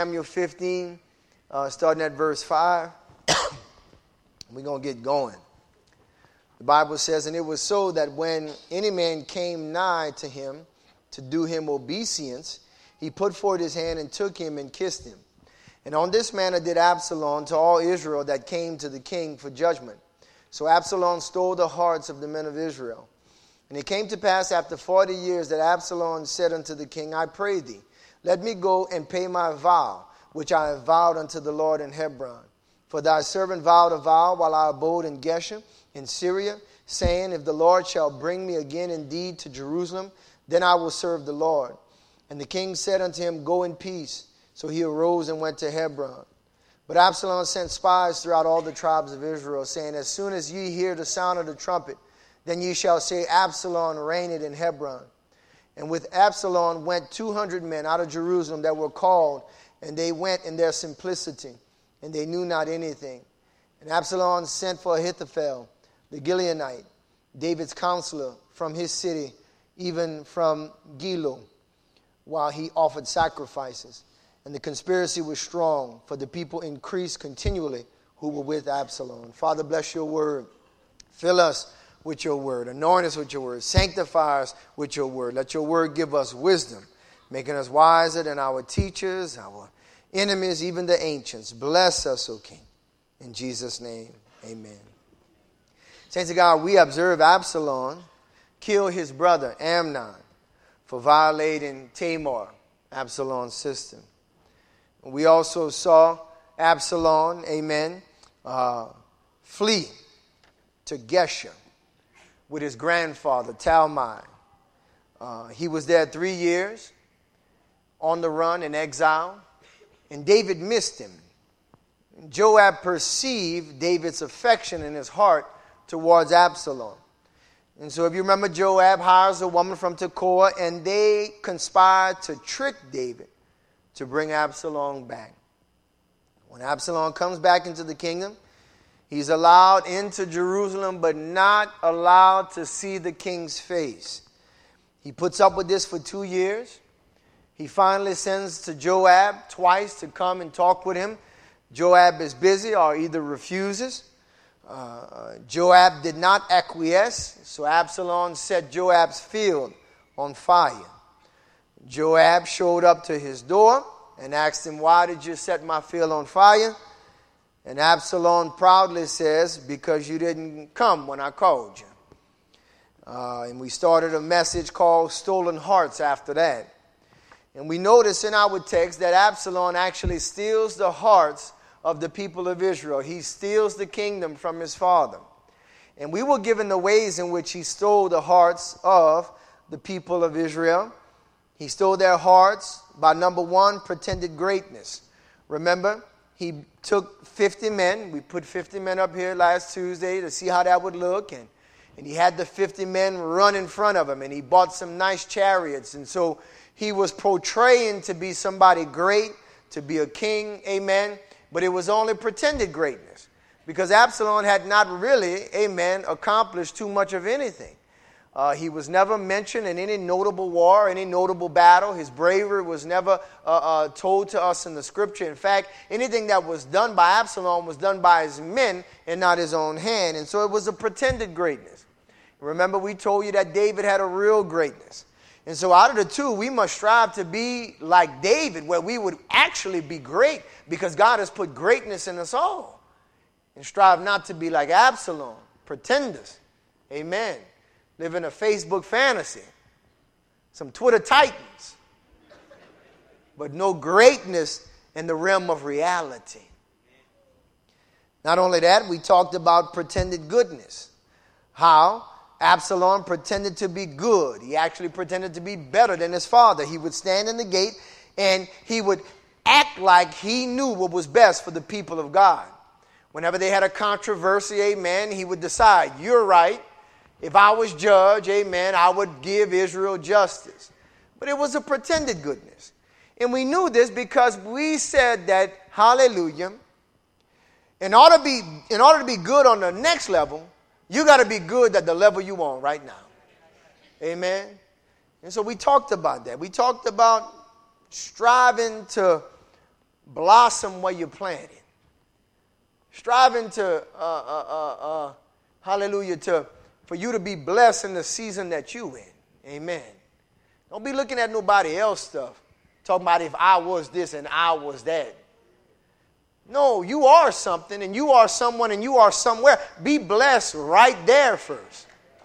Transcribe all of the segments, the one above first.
Samuel 15, starting at verse 5. We're going to get going. The Bible says, "And it was so that when any man came nigh to him to do him obeisance, he put forth his hand and took him and kissed him. And on this manner did Absalom to all Israel that came to the king for judgment. So Absalom stole the hearts of the men of Israel. And it came to pass after 40 years that Absalom said unto the king, I pray thee, let me go and pay my vow, which I have vowed unto the Lord in Hebron. For thy servant vowed a vow while I abode in Geshur in Syria, saying, If the Lord shall bring me again indeed to Jerusalem, then I will serve the Lord. And the king said unto him, Go in peace. So he arose and went to Hebron. But Absalom sent spies throughout all the tribes of Israel, saying, As soon as ye hear the sound of the trumpet, then ye shall say, Absalom reigneth in Hebron. And with Absalom went 200 men out of Jerusalem that were called, and they went in their simplicity, and they knew not anything. And Absalom sent for Ahithophel, the Gileonite, David's counselor, from his city, even from Gilo, while he offered sacrifices. And the conspiracy was strong, for the people increased continually who were with Absalom." Father, bless your word. Fill us with your word. Anoint us with your word. Sanctify us with your word. Let your word give us wisdom, making us wiser than our teachers, our enemies, even the ancients. Bless us, O King. In Jesus' name, amen. Saints of God, we observe Absalom kill his brother Amnon for violating Tamar, Absalom's sister. We also saw Absalom, amen, flee to Geshur with his grandfather, Talmai. He was there 3 years on the run in exile, and David missed him. Joab perceived David's affection in his heart towards Absalom. And so if you remember, Joab hires a woman from Tekoa, and they conspired to trick David to bring Absalom back. When Absalom comes back into the kingdom, he's allowed into Jerusalem, but not allowed to see the king's face. He puts up with this for 2 years. He finally sends to Joab twice to come and talk with him. Joab is busy or either refuses. Joab did not acquiesce, so Absalom set Joab's field on fire. Joab showed up to his door and asked him, Why did you set my field on fire? And Absalom proudly says, Because you didn't come when I called you. And we started a message called Stolen Hearts after that. And we notice in our text that Absalom actually steals the hearts of the people of Israel. He steals the kingdom from his father. And we were given the ways in which he stole the hearts of the people of Israel. He stole their hearts by, number one, pretended greatness. Remember, he took 50 men. We put 50 men up here last Tuesday to see how that would look. And he had the 50 men run in front of him. And he bought some nice chariots. And so he was portraying to be somebody great, to be a king, amen. But it was only pretended greatness. Because Absalom had not really, amen, accomplished too much of anything. He was never mentioned in any notable war, any notable battle. His bravery was never told to us in the scripture. In fact, anything that was done by Absalom was done by his men and not his own hand. And so it was a pretended greatness. Remember, we told you that David had a real greatness. And so out of the two, we must strive to be like David, where we would actually be great because God has put greatness in us all. And strive not to be like Absalom, pretenders. Amen. Live in a Facebook fantasy. Some Twitter titans. But no greatness in the realm of reality. Not only that, we talked about pretended goodness. How Absalom pretended to be good. He actually pretended to be better than his father. He would stand in the gate and he would act like he knew what was best for the people of God. Whenever they had a controversy, amen, he would decide, you're right. If I was judge, amen, I would give Israel justice. But it was a pretended goodness. And we knew this because we said that, hallelujah, in order to be good on the next level, you got to be good at the level you on right now. Amen. And so we talked about that. We talked about striving to blossom where you're planted. Striving to, hallelujah, for you to be blessed in the season that you in. Amen. Don't be looking at nobody else stuff. Talking about if I was this and I was that. No, you are something and you are someone and you are somewhere. Be blessed right there first.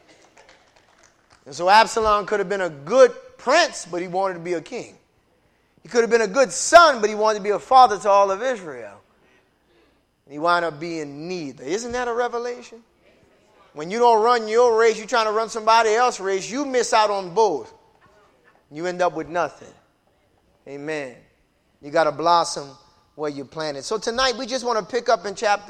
And so Absalom could have been a good prince, but he wanted to be a king. He could have been a good son, but he wanted to be a father to all of Israel. And he wound up being neither. Isn't that a revelation? When you don't run your race, you're trying to run somebody else's race, you miss out on both. You end up with nothing. Amen. You got to blossom where you planted. So tonight we just want to pick up in chapter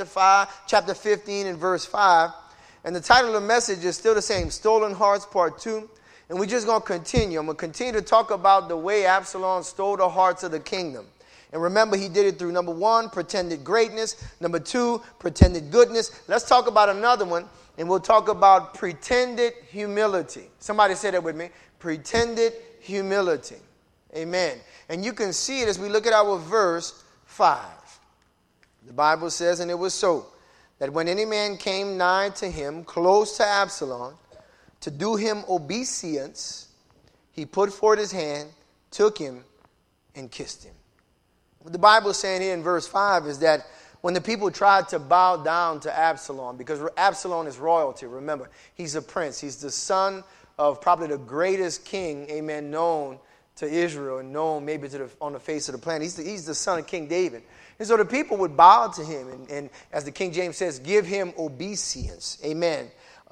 15 and verse 5. And the title of the message is still the same, Stolen Hearts Part 2. And we're just going to continue. I'm going to continue to talk about the way Absalom stole the hearts of the kingdom. And remember, he did it through, number 1, pretended greatness. Number 2, pretended goodness. Let's talk about another one, and we'll talk about pretended humility. Somebody say that with me. Pretended humility. Amen. And you can see it as we look at our verse 5. The Bible says, and it was so, that when any man came nigh to him, close to Absalom, to do him obeisance, he put forth his hand, took him, and kissed him. What the Bible is saying here in verse 5 is that when the people tried to bow down to Absalom, because Absalom is royalty, remember, he's a prince. He's the son of probably the greatest king, amen, known to Israel and known maybe on the face of the planet. He's the son of King David. And so the people would bow to him and as the King James says, give him obeisance. Amen.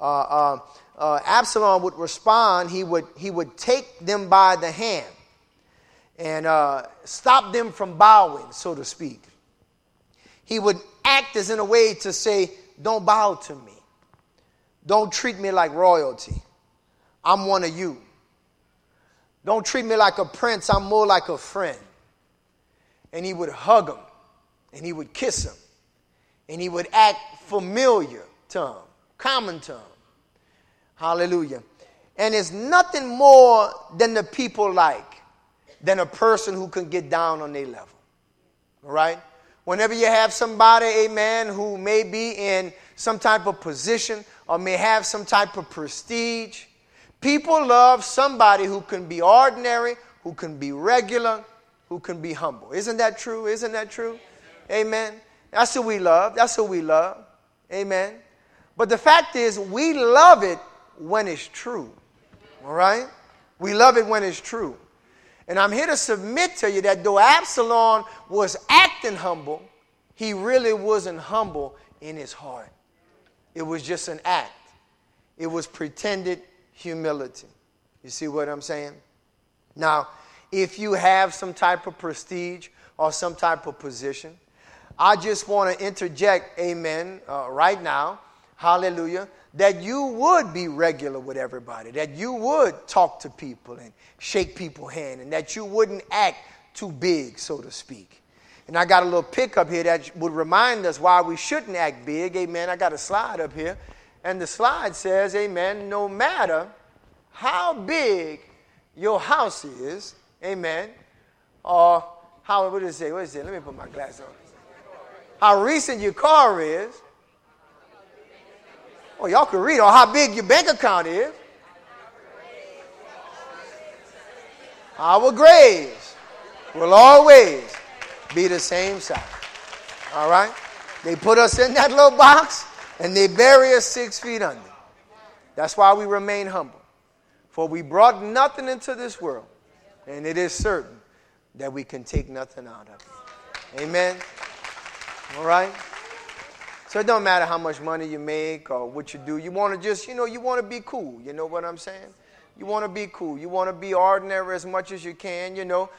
Absalom would respond. He would take them by the hand and stop them from bowing, so to speak. He would act as in a way to say, don't bow to me. Don't treat me like royalty. I'm one of you. Don't treat me like a prince. I'm more like a friend. And he would hug him. And he would kiss him. And he would act familiar to him. Common to him. Hallelujah. And it's nothing more than the people like than a person who can get down on their level. All right? Whenever you have somebody, amen, who may be in some type of position or may have some type of prestige, people love somebody who can be ordinary, who can be regular, who can be humble. Isn't that true? Isn't that true? Amen. That's who we love. That's who we love. Amen. But the fact is, we love it when it's true. All right? We love it when it's true. And I'm here to submit to you that though Absalom was acting humble, he really wasn't humble in his heart. It was just an act. It was pretended humility. You see what I'm saying? Now, if you have some type of prestige or some type of position, I just want to interject, amen, right now, hallelujah, that you would be regular with everybody, that you would talk to people and shake people's hand, and that you wouldn't act too big, so to speak. And I got a little pickup here that would remind us why we shouldn't act big, amen. I got a slide up here, and the slide says, amen, no matter how big your house is, amen, or how, what does it say? What does it say? Let me put my glasses on. How recent your car is. Oh, y'all can read. Or how big your bank account is. Our graves will always be the same size. All right? They put us in that little box and they bury us 6 feet under. That's why we remain humble. For we brought nothing into this world, and it is certain that we can take nothing out of it. Amen? All right? So it don't matter how much money you make or what you do. You want to just, you want to be cool. You know what I'm saying? You want to be cool. You want to be ordinary as much as you can, you don't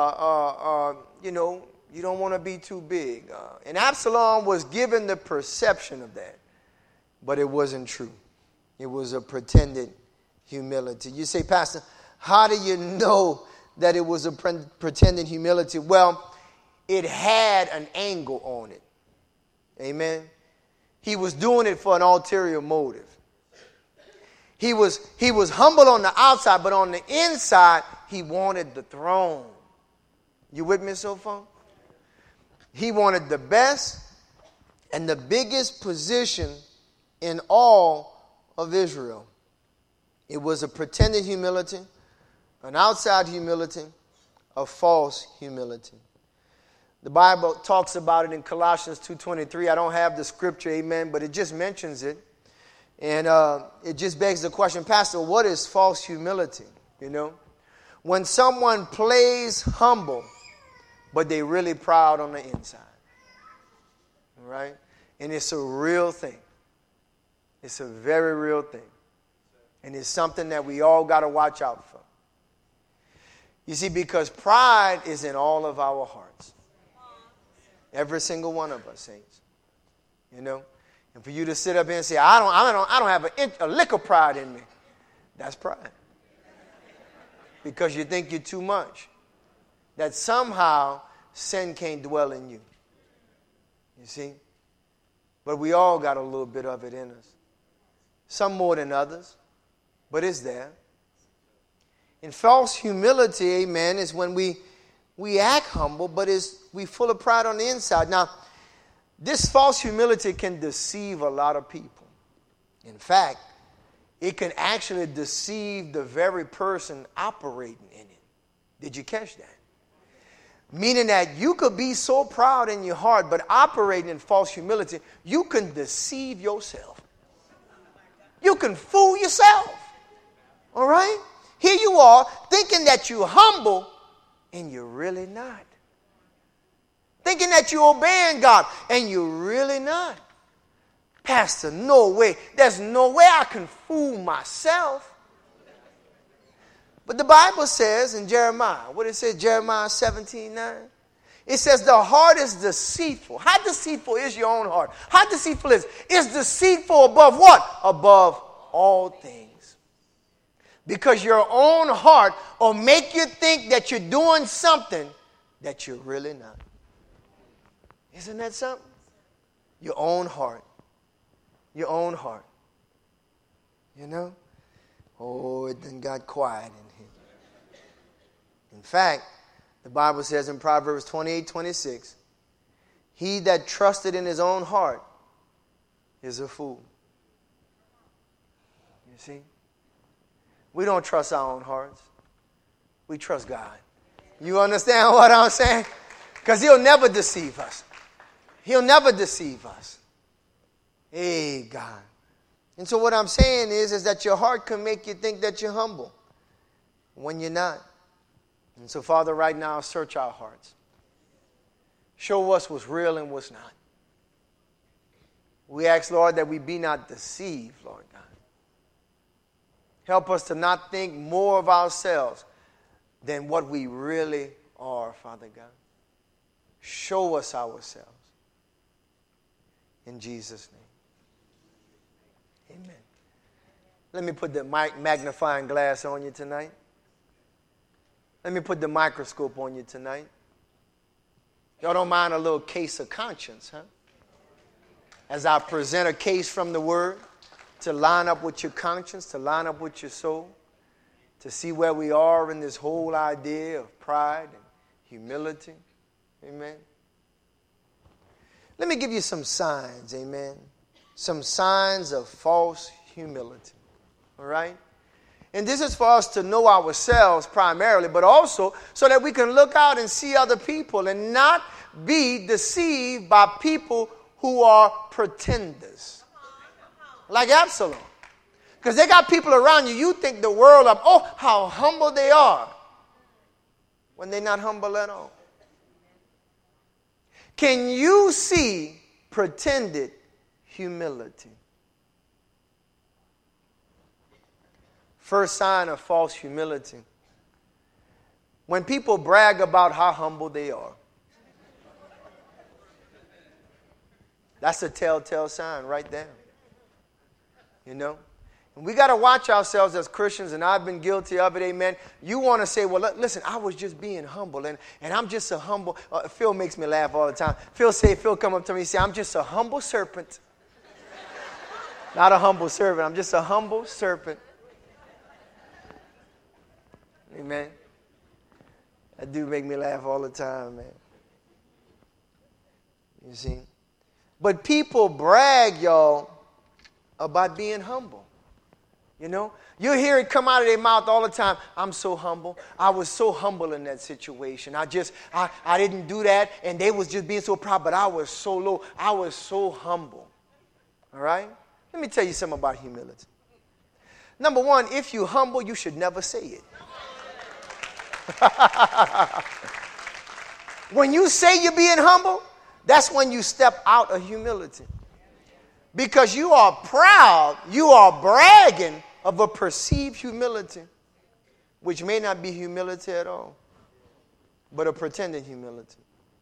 want to be too big. And Absalom was given the perception of that, but it wasn't true. It was a pretended humility. You say, Pastor, how do you know that it was a pretended humility? Well, it had an angle on it. Amen. He was doing it for an ulterior motive. He was humble on the outside, but on the inside, he wanted the throne. You with me so far? He wanted the best and the biggest position in all of Israel. It was a pretended humility, an outside humility, a false humility. The Bible talks about it in Colossians 2:23. I don't have the scripture, amen, but it just mentions it. And it just begs the question, Pastor, what is false humility? You know, when someone plays humble, but they really proud on the inside. All right? And it's a real thing. It's a very real thing. And it's something that we all got to watch out for. You see, because pride is in all of our hearts. Every single one of us, saints. You know? And for you to sit up here and say, I don't have a lick of pride in me. That's pride. Because you think you're too much. That somehow sin can't dwell in you. You see? But we all got a little bit of it in us. Some more than others. But it's there. And false humility, amen, is when we act humble, but we full of pride on the inside. Now, this false humility can deceive a lot of people. In fact, it can actually deceive the very person operating in it. Did you catch that? Meaning that you could be so proud in your heart, but operating in false humility, you can deceive yourself. You can fool yourself. All right? Here you are thinking that you're humble, and you're really not. Thinking that you're obeying God, and you're really not. Pastor, no way. There's no way I can fool myself. But the Bible says in Jeremiah, what it says, Jeremiah 17:9? It says the heart is deceitful. How deceitful is your own heart? How deceitful is it? It's deceitful above what? Above all things. Because your own heart will make you think that you're doing something that you're really not. Isn't that something? Your own heart. Your own heart. You know? Oh, it done got quiet in here. In fact, the Bible says in Proverbs 28:26, he that trusted in his own heart is a fool. You see? We don't trust our own hearts. We trust God. You understand what I'm saying? Because he'll never deceive us. He'll never deceive us. Hey, God. And so what I'm saying is that your heart can make you think that you're humble when you're not. And so, Father, right now, search our hearts. Show us what's real and what's not. We ask, Lord, that we be not deceived, Lord God. Help us to not think more of ourselves than what we really are, Father God. Show us ourselves. In Jesus' name. Amen. Let me put the magnifying glass on you tonight. Let me put the microscope on you tonight. Y'all don't mind a little case of conscience, huh? As I present a case from the Word to line up with your conscience, to line up with your soul, to see where we are in this whole idea of pride and humility. Amen. Let me give you some signs, amen. Some signs of false humility. All right? And this is for us to know ourselves primarily, but also so that we can look out and see other people and not be deceived by people who are pretenders. Like Absalom. Because they got people around you, you think the world of, oh, how humble they are, when they're not humble at all. Can you see pretended humility? First sign of false humility. When people brag about how humble they are. That's a telltale sign right there. You know? And we got to watch ourselves as Christians, and I've been guilty of it, amen. You want to say, well, listen, I was just being humble, and I'm just a humble, Phil makes me laugh all the time. Phil come up to me and say, I'm just a humble serpent. Not a humble servant, I'm just a humble serpent. Amen. That do make me laugh all the time, man. You see? But people brag, y'all, about being humble. You know? You hear it come out of their mouth all the time. I'm so humble. I was so humble in that situation. I didn't do that, and they was just being so proud, but I was so low. I was so humble. All right? Let me tell you something about humility. Number one, if you're humble, you should never say it. When you say you're being humble, that's when you step out of humility. Because you are proud, you are bragging of a perceived humility, which may not be humility at all, but a pretended humility.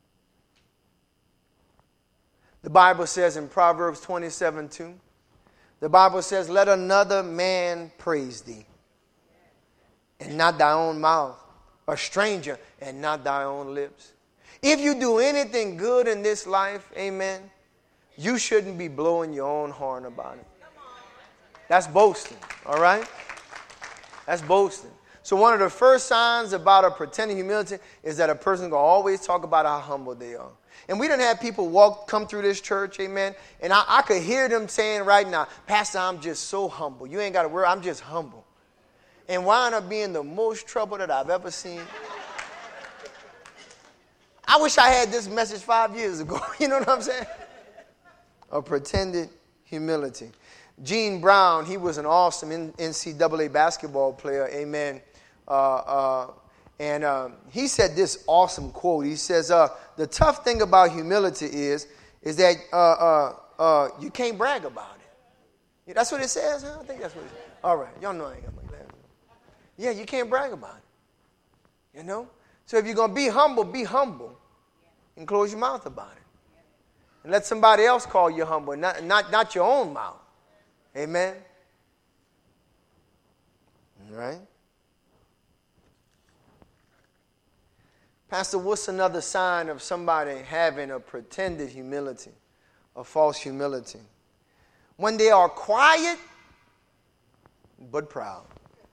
The Bible says in Proverbs 27:2, the Bible says, let another man praise thee, and not thy own mouth, a stranger, and not thy own lips. If you do anything good in this life, amen, you shouldn't be blowing your own horn about it. That's boasting, all right? That's boasting. So one of the first signs about a pretending humility is that a person going to always talk about how humble they are. And we done have people come through this church, amen, and I could hear them saying right now, Pastor, I'm just so humble. You ain't got to worry, I'm just humble. And wind up being the most trouble that I've ever seen. I wish I had this message 5 years ago. You know what I'm saying? A pretended humility. Gene Brown, he was an awesome NCAA basketball player, amen. And he said this awesome quote. He says, the tough thing about humility is that you can't brag about it. Yeah, that's what it says, huh? I think that's what it says. All right, y'all know I ain't got my glasses. Yeah, you can't brag about it. You know? So if you're going to be humble and close your mouth about it. And let somebody else call you humble, not your own mouth. Amen? All right? Pastor, what's another sign of somebody having a pretended humility, a false humility? When they are quiet but proud.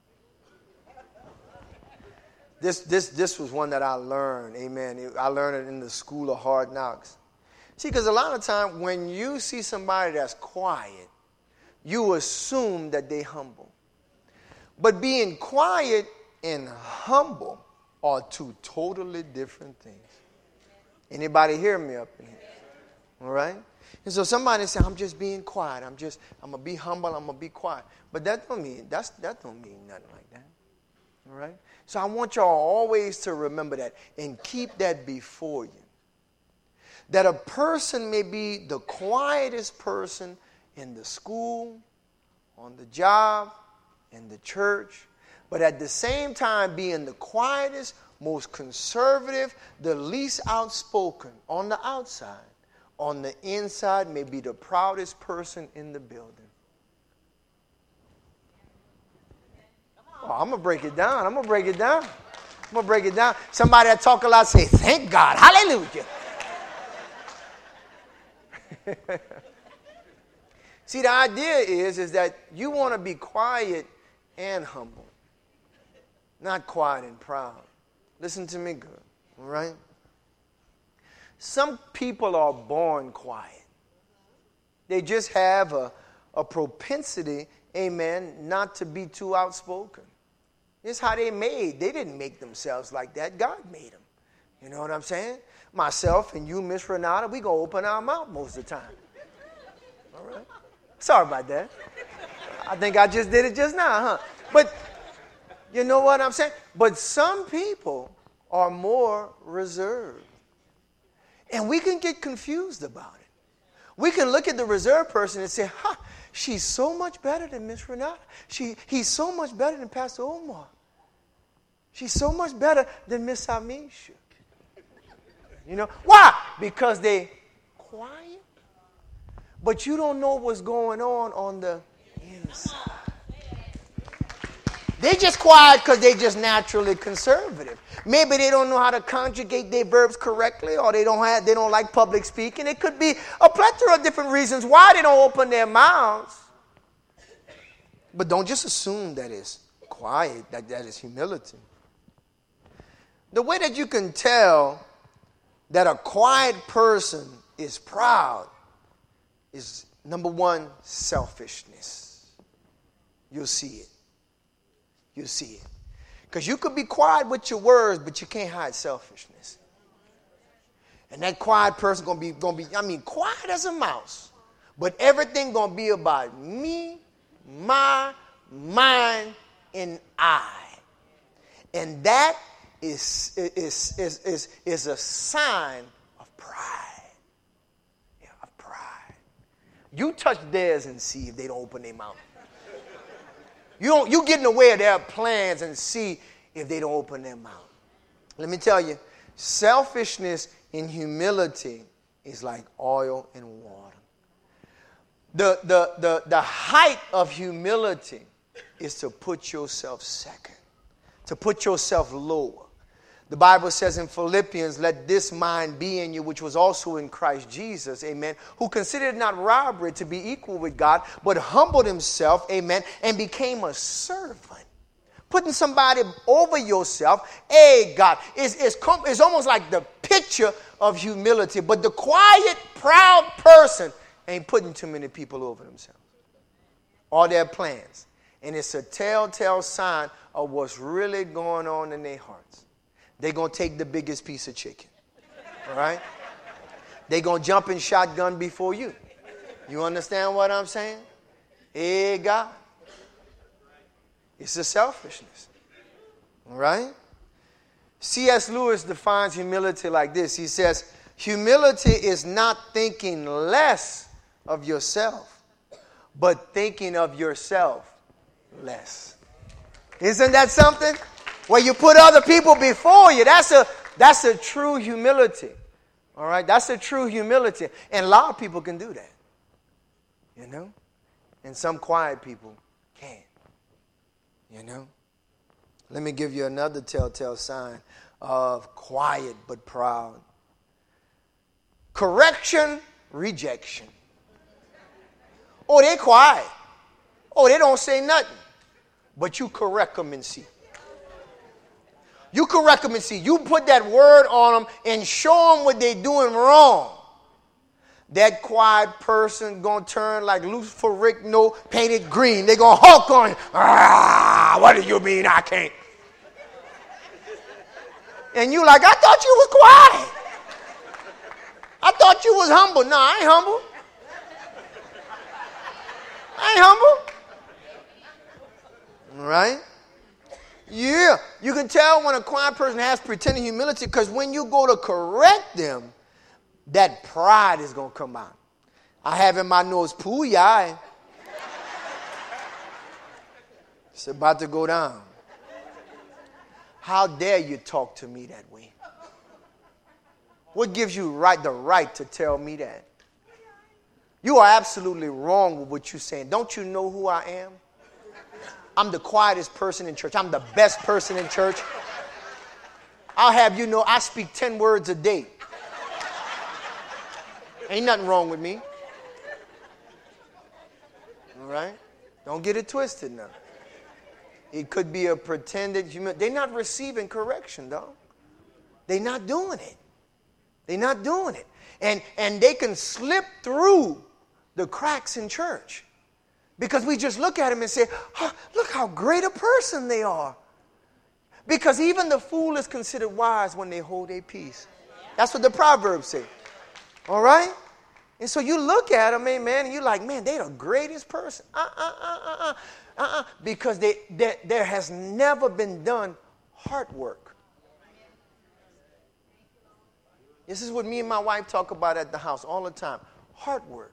This was one that I learned, amen. I learned it in the school of hard knocks. See, because a lot of times when you see somebody that's quiet, you assume that they're humble. But being quiet and humble are two totally different things. Anybody hear me up in here? All right? And so somebody say, I'm just being quiet. I'm going to be humble. I'm going to be quiet. But that don't mean nothing like that. All right? So I want y'all always to remember that and keep that before you. That a person may be the quietest person in the school, on the job, in the church, but at the same time being the quietest, most conservative, the least outspoken on the outside. On the inside may be the proudest person in the building. Oh, I'm going to break it down. Somebody that talk a lot say, thank God. Hallelujah. See, the idea is that you want to be quiet and humble. Not quiet and proud. Listen to me good. All right? Some people are born quiet. They just have a propensity, amen, not to be too outspoken. It's how they made. They didn't make themselves like that. God made them. You know what I'm saying? Myself and you, Miss Renata, we going to open our mouth most of the time. All right? Sorry about that. I think I just did it just now, huh? But you know what I'm saying? But some people are more reserved. And we can get confused about it. We can look at the reserved person and say, she's so much better than Miss Renata. He's so much better than Pastor Omar. She's so much better than Miss Amisha. You know, why? Because they quiet. But you don't know what's going on the inside. They just quiet because they just naturally conservative. Maybe they don't know how to conjugate their verbs correctly, or they don't like public speaking. It could be a plethora of different reasons why they don't open their mouths. But don't just assume that it's quiet, that is humility. The way that you can tell that a quiet person is proud is, number one, selfishness. You'll see it. You'll see it. Because you could be quiet with your words, but you can't hide selfishness. And that quiet person gonna be, quiet as a mouse. But everything gonna be about me, my, mine, and I. And that is a sign of pride. Yeah, of pride. You touch theirs and see if they don't open their mouth. You get in the way of their plans and see if they don't open their mouth. Let me tell you, selfishness and humility is like oil and water. The height of humility is to put yourself second, to put yourself lower. The Bible says in Philippians, let this mind be in you, which was also in Christ Jesus, amen, who considered not robbery to be equal with God, but humbled himself, amen, and became a servant. Putting somebody over yourself, hey, God, it's almost like the picture of humility. But the quiet, proud person ain't putting too many people over themselves or their plans. And it's a telltale sign of what's really going on in their hearts. They're going to take the biggest piece of chicken. All right? They're going to jump in shotgun before you. You understand what I'm saying? Hey, God. It's a selfishness. All right? C.S. Lewis defines humility like this. He says, humility is not thinking less of yourself, but thinking of yourself less. Isn't that something? Where you put other people before you. That's a true humility. All right? That's a true humility. And a lot of people can do that. You know? And some quiet people can't. You know? Let me give you another telltale sign of quiet but proud. Correction, rejection. Oh, they quiet. Oh, they don't say nothing. But you correct them and see. You correct them and see. You put that word on them and show them what they're doing wrong. That quiet person going to turn like Lucifer Rigno painted green. They're going to hulk on you. What do you mean I can't? And you like, I thought you was quiet. I thought you was humble. No, I ain't humble. I ain't humble. All right? Yeah. You can tell when a quiet person has pretending humility because when you go to correct them, that pride is going to come out. I have in my nose, poo yai. It's about to go down. How dare you talk to me that way? What gives you the right to tell me that? You are absolutely wrong with what you're saying. Don't you know who I am? I'm the quietest person in church. I'm the best person in church. I'll have you know I speak 10 words a day. Ain't nothing wrong with me. All right? Don't get it twisted now. It could be a pretended humility. They're not receiving correction, though. They're not doing it. They're not doing it. And they can slip through the cracks in church. Because we just look at them and say, oh, look how great a person they are. Because even the fool is considered wise when they hold their peace. That's what the Proverbs say. All right? And so you look at them, man, and you're like, man, they're the greatest person. Because there has never been done heart work. This is what me and my wife talk about at the house all the time. Heart work.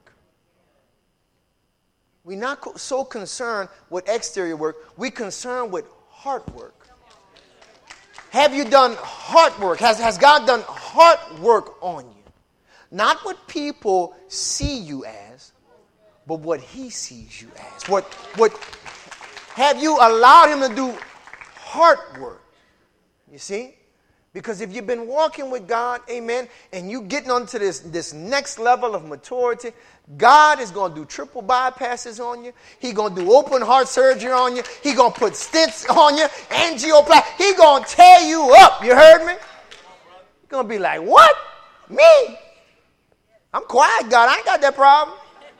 We're not so concerned with exterior work. We're concerned with heart work. Have you done heart work? Has God done heart work on you? Not what people see you as, but what he sees you as. What have you allowed him to do heart work? You see? Because if you've been walking with God, amen, and you getting onto this next level of maturity, God is going to do triple bypasses on you. He's going to do open heart surgery on you. He's going to put stents on you, angioplasty. He's going to tear you up. You heard me? You're going to be like, what? Me? I'm quiet, God. I ain't got that problem.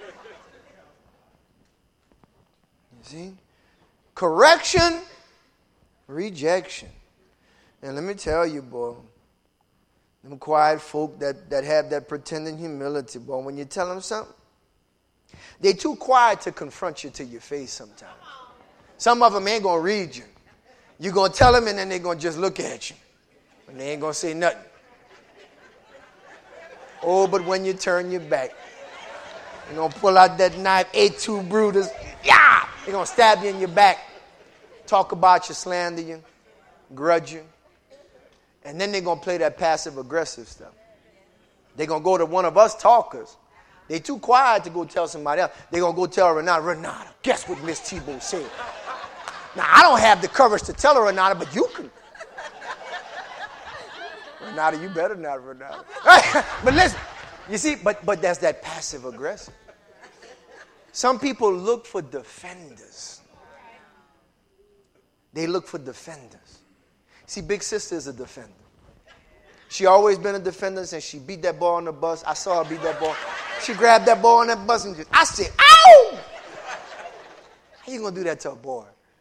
You see? Correction, rejection. And let me tell you, boy, them quiet folk that have that pretending humility, boy, when you tell them something, they too quiet to confront you to your face sometimes. Some of them ain't going to read you. You're going to tell them and then they're going to just look at you. And they ain't going to say nothing. Oh, but when you turn your back, you're going to pull out that knife, A2 Brutus. Yeah! They're going to stab you in your back. Talk about you, slander you, grudge you. And then they're going to play that passive-aggressive stuff. They're going to go to one of us talkers. They're too quiet to go tell somebody else. They're going to go tell Renata, guess what Miss Tebow said? Now, I don't have the courage to tell her, Renata, but you can. Renata, you better not, Renata. But listen, you see, but that's that passive-aggressive. Some people look for defenders. They look for defenders. See, Big Sister is a defender. She always been a defender since she beat that boy on the bus. I saw her beat that boy. She grabbed that boy on that bus and just, I said, ow! How you going to do that to a boy?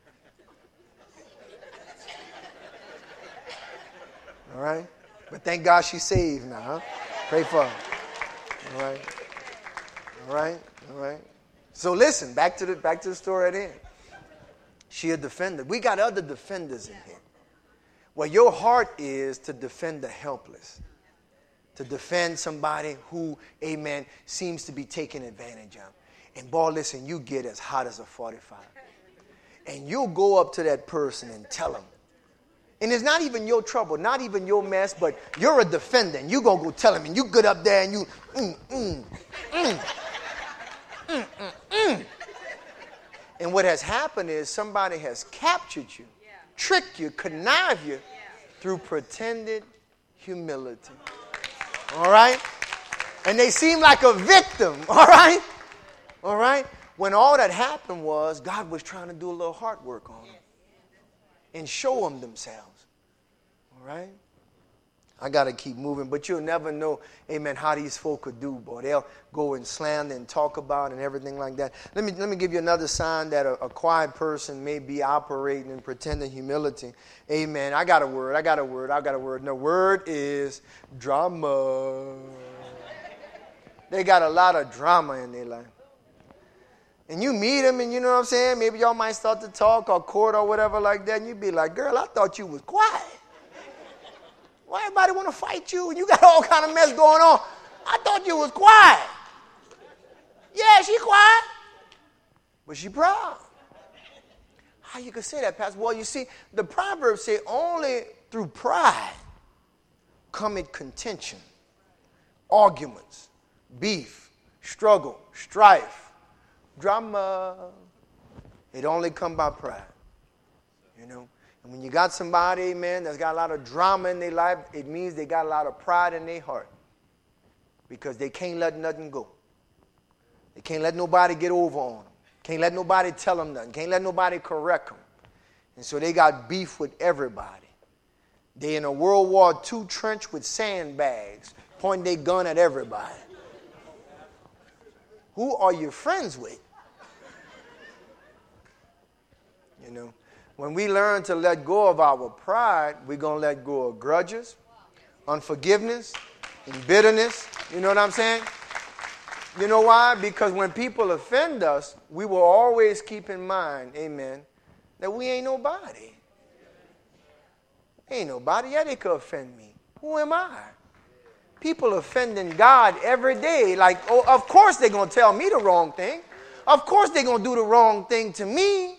All right? But thank God she's saved now, huh? Pray for her. All right? All right? All right? So listen, back to the story at hand. She a defender. We got other defenders in here. Well, your heart is to defend the helpless, to defend somebody who, amen, seems to be taken advantage of. And boy, listen, you get as hot as a 45. And you'll go up to that person and tell them. And it's not even your trouble, not even your mess, but you're a defender. And you're going to go tell them. And you get up there and you, And what has happened is somebody has captured you. Trick you, connive you through pretended humility. All right? And they seem like a victim. All right? All right? When all that happened was God was trying to do a little heart work on them and show them themselves. All right? I got to keep moving, but you'll never know, amen, how these folk could do, boy. They'll go and slander and talk about and everything like that. Let me give you another sign that a quiet person may be operating in pretending humility. Amen. I got a word. And the word is drama. They got a lot of drama in their life. And you meet them and you know what I'm saying? Maybe y'all might start to talk or court or whatever like that. And you be like, girl, I thought you was quiet. Why everybody want to fight you? And you got all kind of mess going on. I thought you was quiet. Yeah, she quiet. But she proud. How you could say that, Pastor? Well, you see, the Proverbs say only through pride cometh contention, arguments, beef, struggle, strife, drama. It only come by pride. You know? And when you got somebody, man, that's got a lot of drama in their life, it means they got a lot of pride in their heart. Because they can't let nothing go. They can't let nobody get over on them. Can't let nobody tell them nothing. Can't let nobody correct them. And so they got beef with everybody. They in a World War II trench with sandbags, pointing their gun at everybody. Who are you friends with? You know. When we learn to let go of our pride, we're going to let go of grudges, unforgiveness, and bitterness. You know what I'm saying? You know why? Because when people offend us, we will always keep in mind, amen, that we ain't nobody. Ain't nobody. Yeah, they could offend me. Who am I? People offending God every day. Like, oh, of course they're going to tell me the wrong thing. Of course they're going to do the wrong thing to me.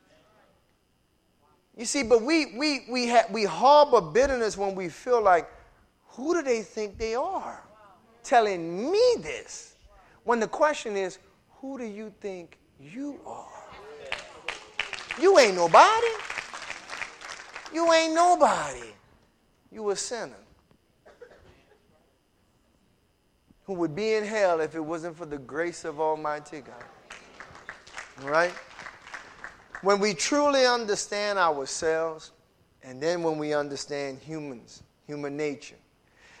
You see, but we harbor bitterness when we feel like, who do they think they are telling me this? When the question is, who do you think you are? You ain't nobody. You ain't nobody. You a sinner who would be in hell if it wasn't for the grace of Almighty God. All right? When we truly understand ourselves, and then when we understand human nature,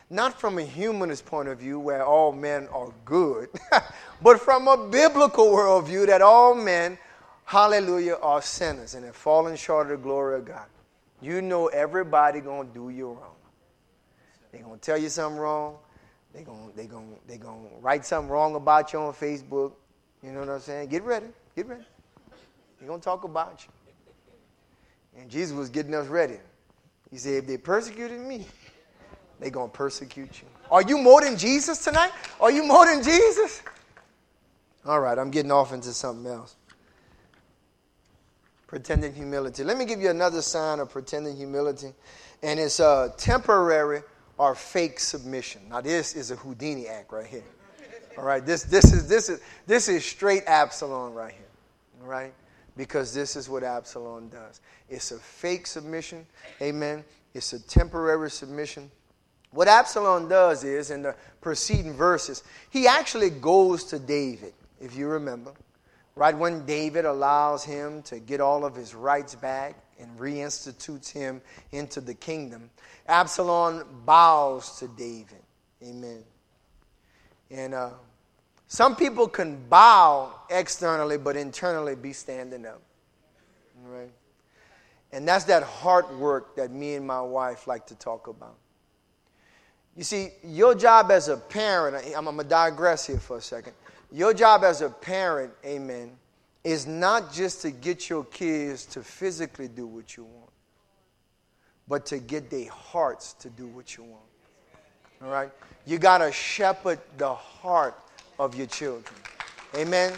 Not from a humanist point of view where all men are good, but from a biblical worldview that all men, hallelujah, are sinners and have fallen short of the glory of God. You know everybody going to do you wrong. They're going to tell you something wrong. They're going to write something wrong about you on Facebook. You know what I'm saying? Get ready. Get ready. They're going to talk about you. And Jesus was getting us ready. He said, if they persecuted me, they're going to persecute you. Are you more than Jesus tonight? Are you more than Jesus? All right, I'm getting off into something else. Pretending humility. Let me give you another sign of pretending humility. And it's temporary or fake submission. Now, this is a Houdini act right here. All right, this is straight Absalom right here. All right, because this is what Absalom does. It's a fake submission. Amen. It's a temporary submission. What Absalom does is, in the preceding verses, he actually goes to David, if you remember. Right when David allows him to get all of his rights back and reinstitutes him into the kingdom, Absalom bows to David. Amen. And some people can bow externally, but internally be standing up. All right? And that's that heart work that me and my wife like to talk about. You see, your job as a parent, I'm going to digress here for a second. Your job as a parent, amen, is not just to get your kids to physically do what you want, but to get their hearts to do what you want. All right? You got to shepherd the heart of your children. Amen?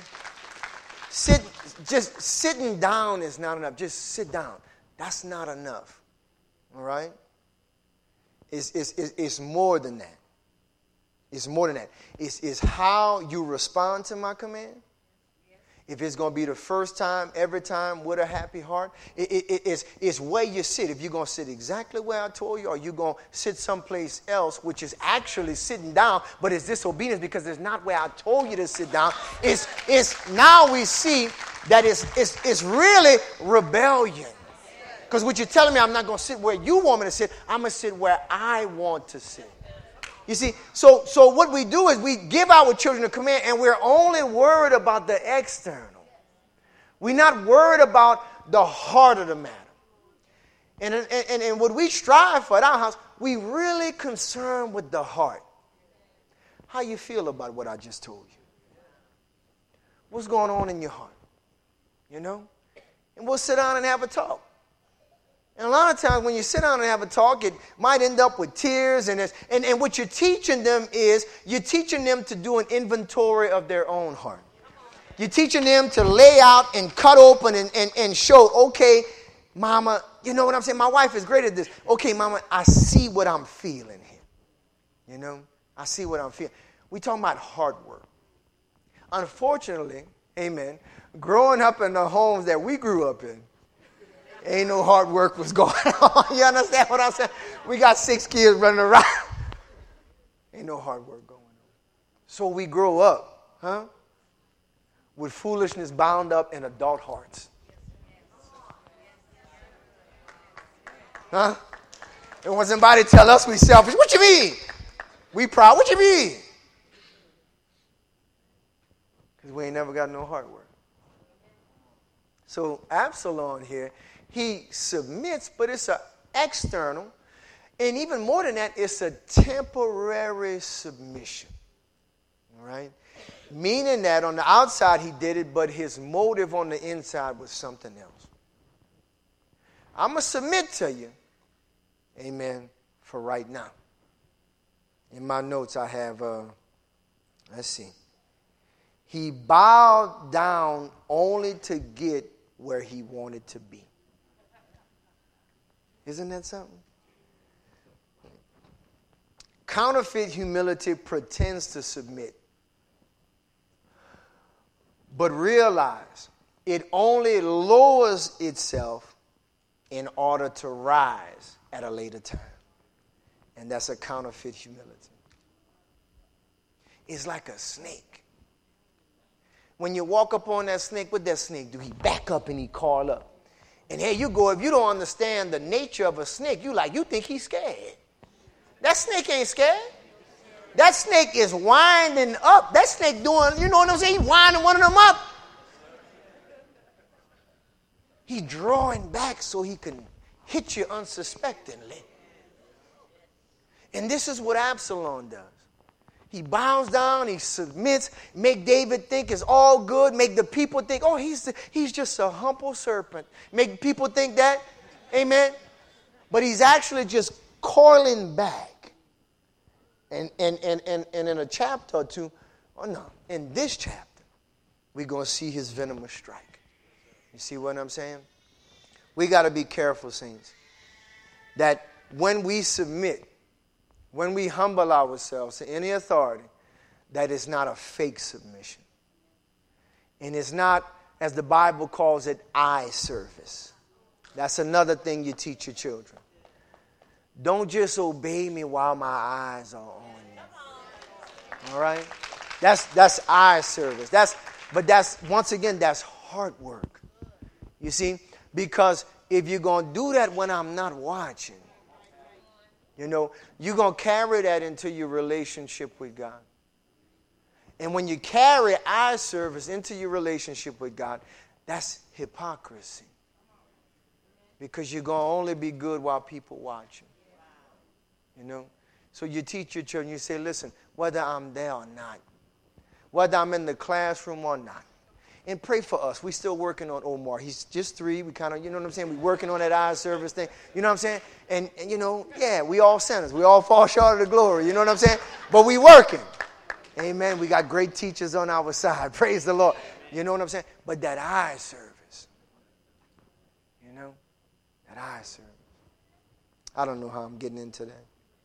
Just sitting down is not enough. Just sit down. That's not enough. All right? It's more than that. It's more than that. It's how you respond to my command. If it's going to be the first time, every time, with a happy heart. It's where you sit. If you're going to sit exactly where I told you, or you're going to sit someplace else, which is actually sitting down, but it's disobedience because it's not where I told you to sit down. It's now we see that it's really rebellion. Because what you're telling me, I'm not going to sit where you want me to sit. I'm going to sit where I want to sit. You see, so what we do is we give our children a command, and we're only worried about the external. We're not worried about the heart of the matter. And what we strive for at our house, we really concerned with the heart. How you feel about what I just told you? What's going on in your heart? You know? And we'll sit down and have a talk. And a lot of times when you sit down and have a talk, it might end up with tears. And what you're teaching them is you're teaching them to do an inventory of their own heart. You're teaching them to lay out and cut open and show, okay, mama, you know what I'm saying? My wife is great at this. Okay, mama, I see what I'm feeling here. You know, I see what I'm feeling. We're talking about heart work. Unfortunately, amen, growing up in the homes that we grew up in, ain't no hard work was going on. You understand what I'm saying? We got 6 kids running around. Ain't no hard work going on. So we grow up, with foolishness bound up in adult hearts. And when somebody tell us we selfish, what you mean? We proud, what you mean? Because we ain't never got no hard work. So Absalom here, he submits, but it's an external. And even more than that, it's a temporary submission. All right? Meaning that on the outside he did it, but his motive on the inside was something else. I'm going to submit to you, amen, for right now. In my notes I have, let's see. He bowed down only to get where he wanted to be. Isn't that something? Counterfeit humility pretends to submit. But realize it only lowers itself in order to rise at a later time. And that's a counterfeit humility. It's like a snake. When you walk up on that snake, what that snake do? He back up and he crawl up. And here you go, if you don't understand the nature of a snake, you think he's scared. That snake ain't scared. That snake is winding up. That snake doing, you know what I'm saying? He's winding one of them up. He's drawing back so he can hit you unsuspectingly. And this is what Absalom does. He bows down, he submits, make David think it's all good, make the people think, oh, he's just a humble serpent. Make people think that, amen? But he's actually just coiling back. And in a chapter or two, oh no, in this chapter, we're going to see his venomous strike. You see what I'm saying? We got to be careful, saints, that when we submit, when we humble ourselves to any authority, that is not a fake submission. And it's not, as the Bible calls it, eye service. That's another thing you teach your children. Don't just obey me while my eyes are on you. All right? That's eye service. But once again, that's hard work. You see? Because if you're going to do that when I'm not watching, you know, you're going to carry that into your relationship with God. And when you carry eye service into your relationship with God, that's hypocrisy. Because you're going to only be good while people watching. You know? So you teach your children, you say, listen, whether I'm there or not, whether I'm in the classroom or not, and pray for us. We're still working on Omar. He's just 3. We kind of, you know what I'm saying? We're working on that eye service thing. You know what I'm saying? And you know, yeah, we all sinners. We all fall short of the glory. You know what I'm saying? But we working. Amen. We got great teachers on our side. Praise the Lord. You know what I'm saying? But that eye service, you know, that eye service. I don't know how I'm getting into that.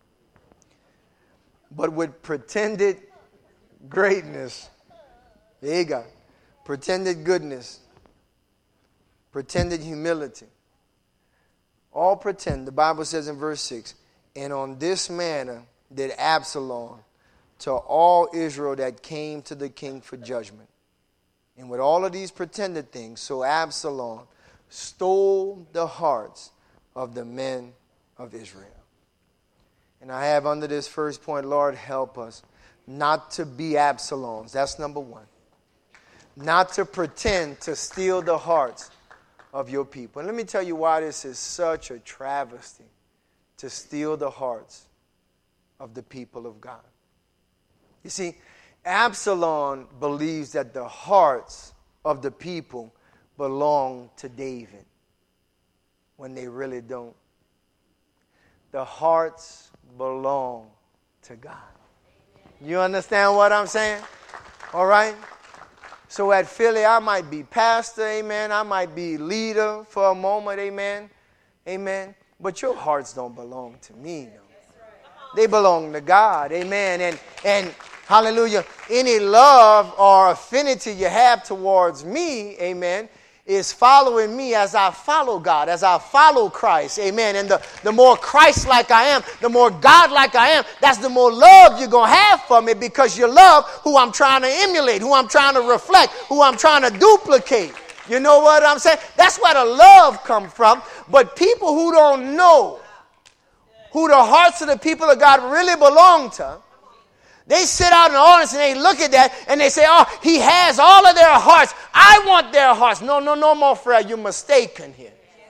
But with pretended greatness, there you go. Pretended goodness, pretended humility. All pretend. The Bible says in verse 6, and on this manner did Absalom to all Israel that came to the king for judgment. And with all of these pretended things, so Absalom stole the hearts of the men of Israel. And I have under this first point, Lord, help us not to be Absaloms. That's number one. Not to pretend to steal the hearts of your people. And let me tell you why this is such a travesty, to steal the hearts of the people of God. You see, Absalom believes that the hearts of the people belong to David when they really don't. The hearts belong to God. You understand what I'm saying? All right? So at Philly, I might be pastor, amen. I might be leader for a moment, amen. Amen. But your hearts don't belong to me. No. They belong to God, amen. And hallelujah, any love or affinity you have towards me, amen, is following me as I follow God, as I follow Christ, amen. And the more Christ-like I am, the more God-like I am, that's the more love you're going to have for me, because you love who I'm trying to emulate, who I'm trying to reflect, who I'm trying to duplicate. You know what I'm saying? That's where the love comes from. But people who don't know who the hearts of the people of God really belong to, they sit out in the audience and they look at that and they say, oh, he has all of their hearts. I want their hearts. No, more, Fred. You're mistaken here.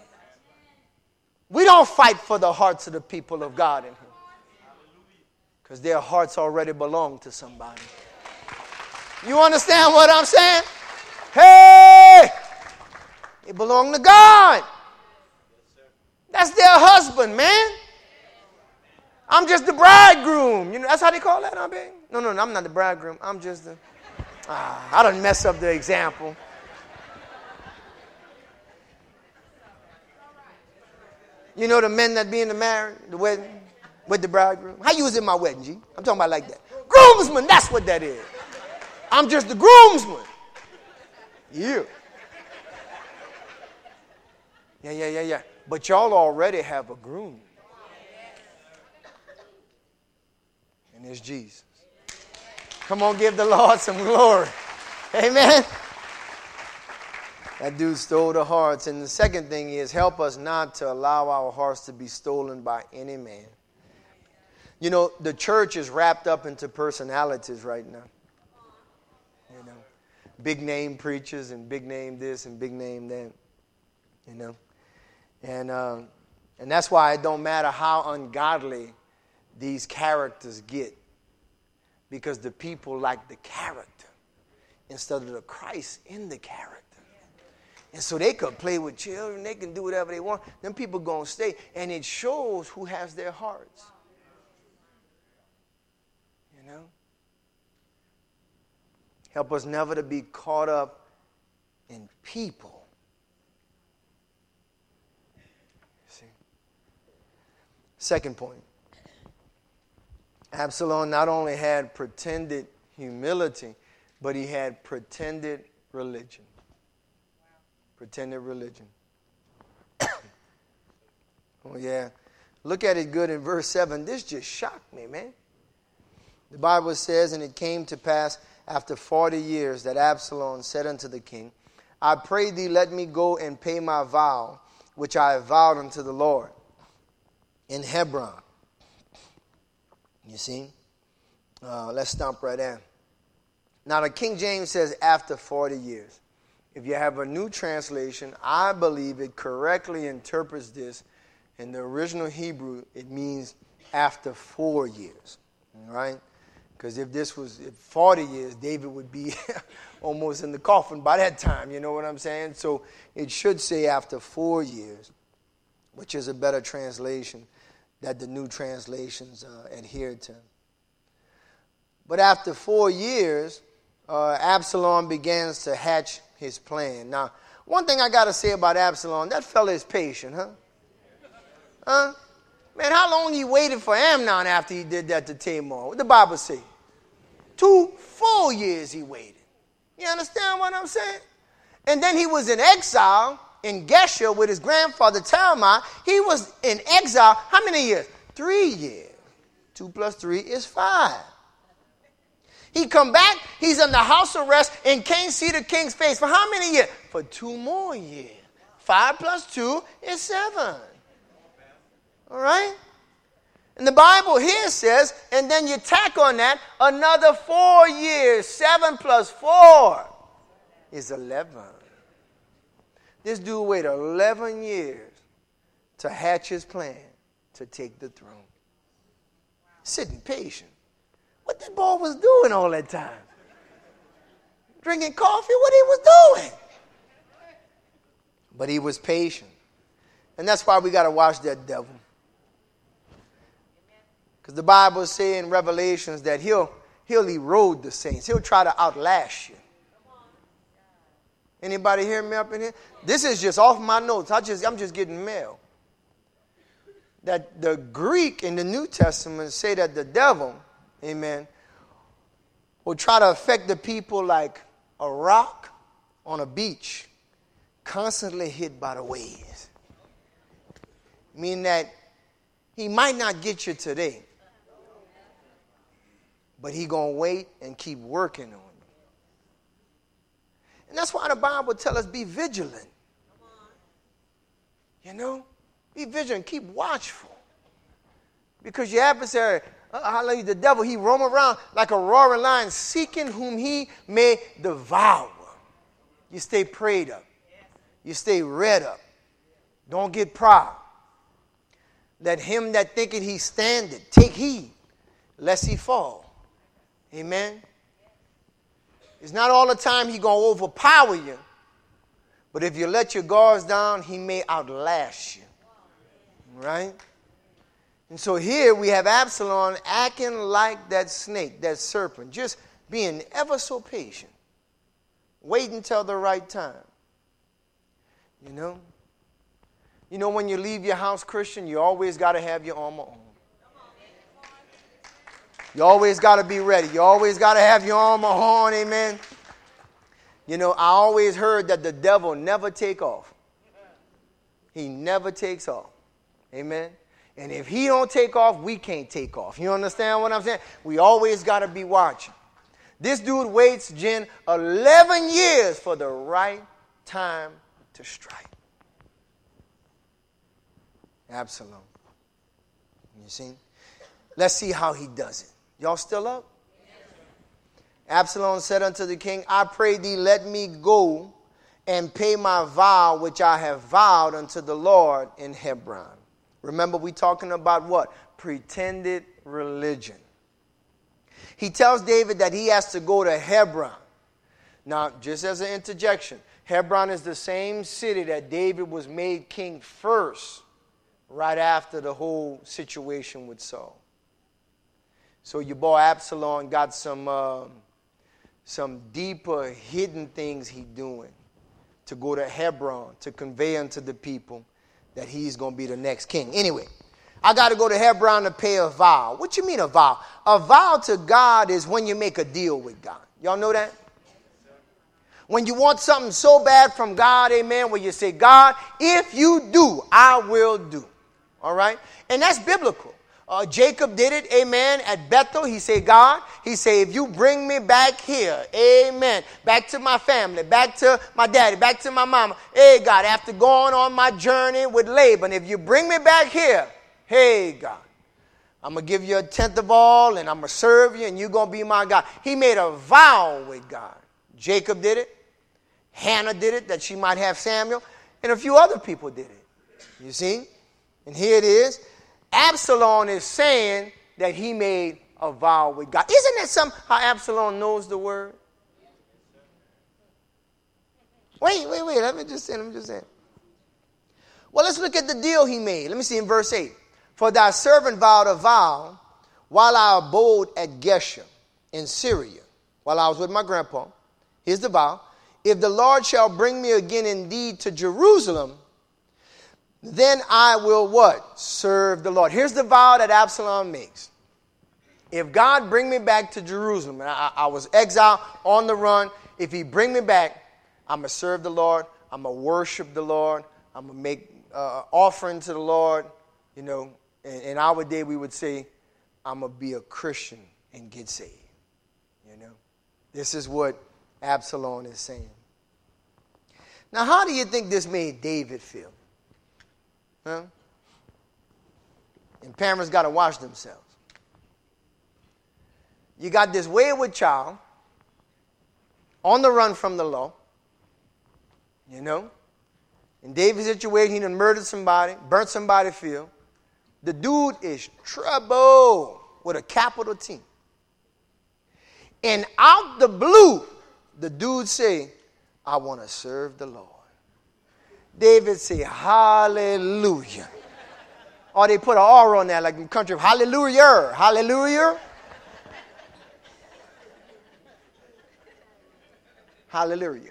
We don't fight for the hearts of the people of God in here, because their hearts already belong to somebody. You understand what I'm saying? Hey! It belong to God. That's their husband, man. I'm just the bridegroom. You know, that's how they call that, huh, baby? No, I'm not the bridegroom. I'm just the... I done mess up the example. You know the men that be in the marriage, the wedding, with the bridegroom? How you was in my wedding, G? I'm talking about like that. Groomsman, that's what that is. I'm just the groomsman. Yeah. Yeah. But y'all already have a groom. And it's Jesus. Come on, give the Lord some glory. Amen. That dude stole the hearts. And the second thing is, help us not to allow our hearts to be stolen by any man. You know, the church is wrapped up into personalities right now. You know, big name preachers and big name this and big name that. You know, and that's why it don't matter how ungodly these characters get, because the people like the character instead of the Christ in the character. And so they could play with children, they can do whatever they want. Them people gonna stay, and it shows who has their hearts. You know, help us never to be caught up in people. See? Second point. Absalom not only had pretended humility, but he had pretended religion. Pretended religion. Oh, yeah. Look at it good in verse 7. This just shocked me, man. The Bible says, and it came to pass after 40 years that Absalom said unto the king, I pray thee, let me go and pay my vow, which I have vowed unto the Lord in Hebron. You see? Let's stop right there. Now, the King James says after 40 years. If you have a new translation, I believe it correctly interprets this. In the original Hebrew, it means after 4 years. All right? Because if 40 years, David would be almost in the coffin by that time. You know what I'm saying? So it should say after 4 years, which is a better translation that the new translations adhere to. But after 4 years, Absalom begins to hatch his plan. Now, one thing I got to say about Absalom, that fella is patient, huh? Huh? Man, how long he waited for Amnon after he did that to Tamar? What the Bible say? 2 full years he waited. You understand what I'm saying? And then he was in exile in Geshur with his grandfather Talmai. He was in exile, how many years? 3 years. 2 plus 3 is 5. He come back, he's under house arrest and can't see the king's face. For how many years? For 2 more years. 5 plus 2 is 7. All right? And the Bible here says, and then you tack on that another 4 years. 7 plus 4 is 11. This dude waited 11 years to hatch his plan to take the throne. Sitting patient. What that boy was doing all that time? Drinking coffee? What he was doing? But he was patient. And that's why we got to watch that devil. Because the Bible says in Revelations that he'll erode the saints. He'll try to outlast you. Anybody hear me up in here? This is just off my notes. I'm just getting mail. That the Greek in the New Testament say that the devil, amen, will try to affect the people like a rock on a beach, constantly hit by the waves. Meaning that he might not get you today, but he going to wait and keep working on you. And that's why the Bible tells us be vigilant. You know? Be vigilant. Keep watchful. Because your adversary, the devil, he roam around like a roaring lion, seeking whom he may devour. You stay prayed up. You stay read up. Don't get proud. Let him that thinketh he standeth take heed, lest he fall. Amen? It's not all the time he going to overpower you. But if you let your guards down, he may outlast you. Right? And so here we have Absalom acting like that snake, that serpent, just being ever so patient. Waiting till the right time. You know? You know, when you leave your house, Christian, you always got to have your armor on. You always got to be ready. You always got to have your armor on, amen? You know, I always heard that the devil never take off. He never takes off. Amen? And if he don't take off, we can't take off. You understand what I'm saying? We always got to be watching. This dude waits, Jen, 11 years for the right time to strike. Absalom. You see? Let's see how he does it. Y'all still up? Absalom said unto the king, I pray thee, let me go and pay my vow which I have vowed unto the Lord in Hebron. Remember, we talking about what? Pretended religion. He tells David that he has to go to Hebron. Now, just as an interjection, Hebron is the same city that David was made king first, right after the whole situation with Saul. So your boy Absalom got some deeper hidden things he doing to go to Hebron to convey unto the people that he's going to be the next king. Anyway, I got to go to Hebron to pay a vow. What you mean a vow? A vow to God is when you make a deal with God. Y'all know that? When you want something so bad from God, amen, where you say, God, if you do, I will do. All right? And that's biblical. Jacob did it, amen, at Bethel. He said, God, he said, if you bring me back here, amen, back to my family, back to my daddy, back to my mama, hey, God, after going on my journey with Laban, if you bring me back here, hey, God, I'm going to give you a tenth of all, and I'm going to serve you, and you're going to be my God. He made a vow with God. Jacob did it. Hannah did it, that she might have Samuel, and a few other people did it. You see? And here it is. Absalom is saying that he made a vow with God. Isn't that something how Absalom knows the word? Wait. Let me just say. Well, let's look at the deal he made. Let me see in verse 8. For thy servant vowed a vow while I abode at Geshem in Syria, while I was with my grandpa. Here's the vow. If the Lord shall bring me again indeed to Jerusalem, then I will what? Serve the Lord. Here's the vow that Absalom makes. If God bring me back to Jerusalem, and I was exiled on the run, if he bring me back, I'm going to serve the Lord. I'm going to worship the Lord. I'm going to make offering to the Lord. You know, in our day we would say, I'm going to be a Christian and get saved. You know, this is what Absalom is saying. Now, how do you think this made David feel? Huh? And parents got to watch themselves. You got this wayward child on the run from the law. You know? In David's situation, he done murdered somebody, burnt somebody's field. The dude is trouble with a capital T. And out the blue, the dude say, I want to serve the Lord. David say, hallelujah. Or they put an R on there like in the country of hallelujah. Hallelujah. Hallelujah.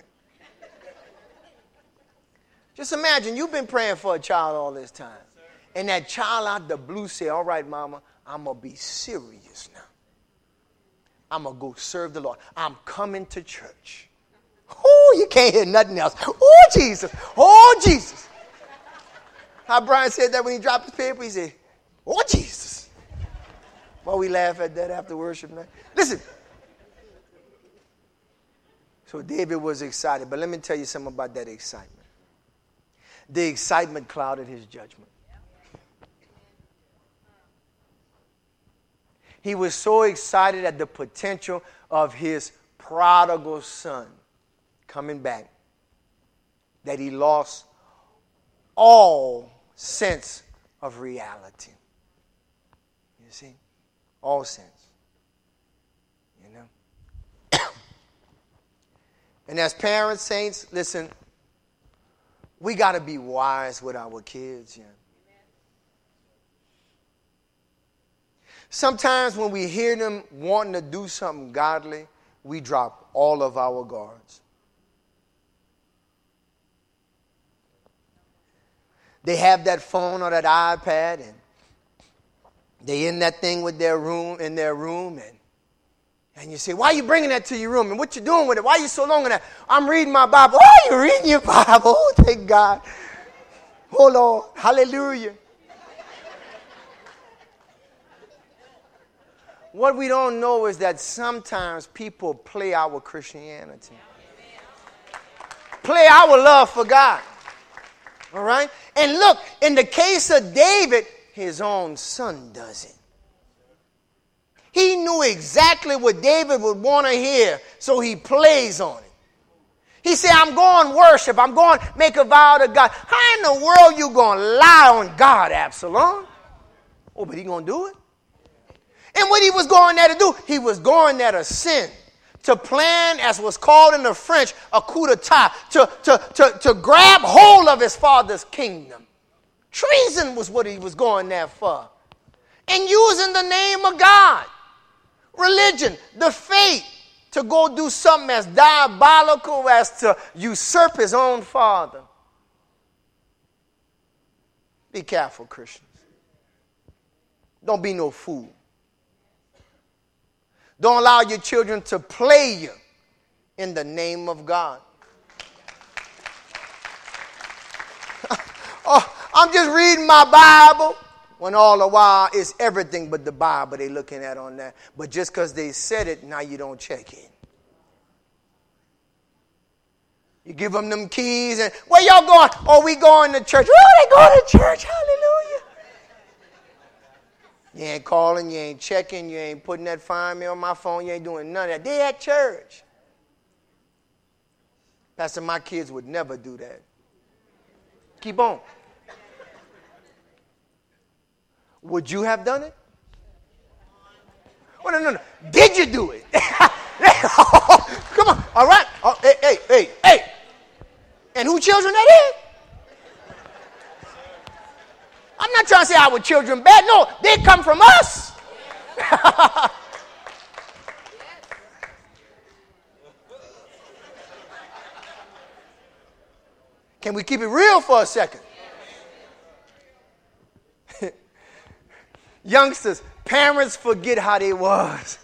Just imagine you've been praying for a child all this time. And that child out the blue say, all right, mama, I'm going to be serious now. I'm going to go serve the Lord. I'm coming to church. Oh, you can't hear nothing else. Oh, Jesus. Oh, Jesus. How Brian said that when he dropped his paper, he said, oh, Jesus. Well, we laugh at that after worship night. Listen. So David was excited, but let me tell you something about that excitement. The excitement clouded his judgment. He was so excited at the potential of his prodigal son coming back that he lost all sense of reality. You see? All sense. You know? And as parents, saints, listen, we got to be wise with our kids. Yeah. Sometimes when we hear them wanting to do something godly, we drop all of our guards. They have that phone or that iPad, and they in that thing with their room, and you say, why are you bringing that to your room? And what you doing with it? Why are you so long on that? I'm reading my Bible. Oh, you're reading your Bible. Oh, thank God. Oh, Lord. Hallelujah. What we don't know is that sometimes people play our Christianity. Play our love for God. All right? And look, in the case of David, his own son does it. He knew exactly what David would want to hear, so he plays on it. He said, I'm going worship. I'm going make a vow to God. How in the world you going to lie on God, Absalom? Oh, but he going to do it. And what he was going there to do, he was going there to sin. To plan, as was called in the French, a coup d'etat. To grab hold of his father's kingdom. Treason was what he was going there for. And using the name of God. Religion, the faith, to go do something as diabolical as to usurp his own father. Be careful, Christians. Don't be no fool. Don't allow your children to play you in the name of God. Oh, I'm just reading my Bible. When all the while it's everything but the Bible they looking at on that. But just because they said it, now you don't check it. You give them them keys and, where y'all going? Oh, we going to church. Oh, they going to church. Hallelujah. You ain't calling, you ain't checking, you ain't putting that Find Me on my phone, you ain't doing none of that. They at church. Pastor, my kids would never do that. Keep on. Would you have done it? Oh, no. Did you do it? Come on. All right. Oh, hey. And who children that is? I'm not trying to say our children bad. No, they come from us. Can we keep it real for a second? Youngsters, parents forget how they was.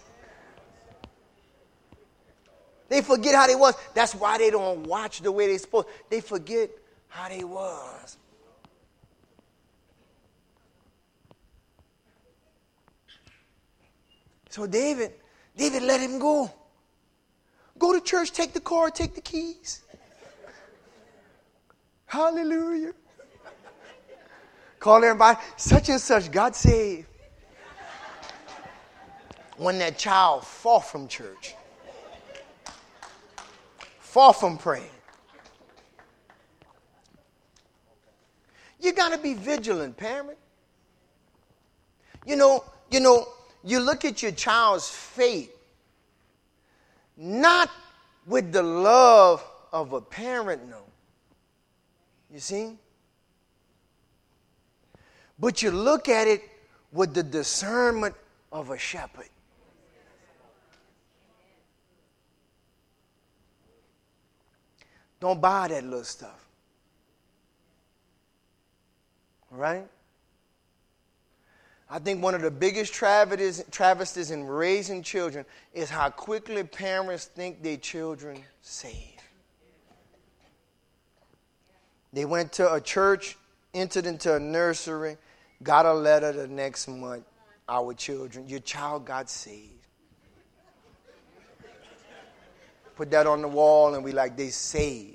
They forget how they was. That's why they don't watch the way they supposed. They forget how they was. So David let him go. Go to church, take the car, take the keys. Hallelujah. Call everybody, such and such got saved. When that child fall from church, fall from praying, you got to be vigilant, parent. You know, you look at your child's faith, not with the love of a parent, no. You see? But you look at it with the discernment of a shepherd. Don't buy that little stuff. All right? I think one of the biggest travesties in raising children is how quickly parents think their children saved. They went to a church, entered into a nursery, got a letter the next month. Our children, your child got saved. Put that on the wall and we like, they saved.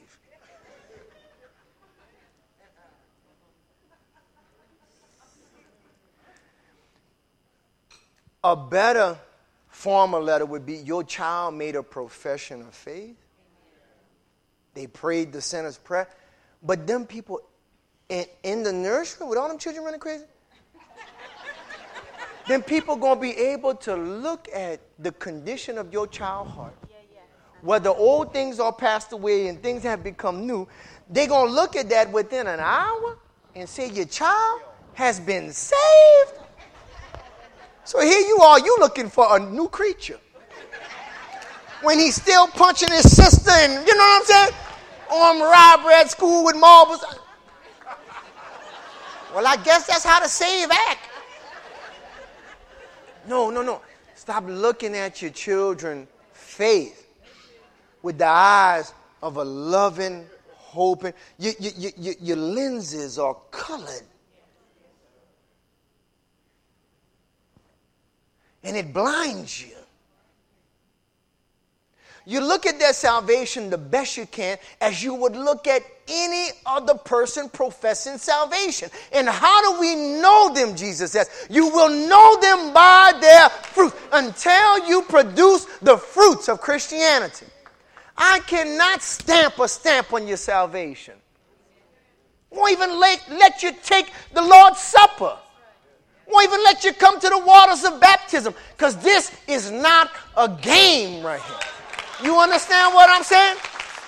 A better formal letter would be, your child made a profession of faith. They prayed the sinner's prayer. But them people in the nursery with all them children running crazy, then people going to be able to look at the condition of your child's heart. Whether old things are passed away and things have become new, they're going to look at that within an hour and say, your child has been saved. So here you are, you looking for a new creature. When he's still punching his sister and, you know what I'm saying? Armed robbery at school with marbles. Well, I guess that's how the save act. No. Stop looking at your children's faith with the eyes of a loving, hoping. Your lenses are colored. And it blinds you. You look at their salvation the best you can as you would look at any other person professing salvation. And how do we know them, Jesus says? You will know them by their fruit until you produce the fruits of Christianity. I cannot stamp a stamp on your salvation. Won't even let you take the Lord's Supper. Won't even let you come to the waters of baptism, because this is not a game right here. You understand what I'm saying?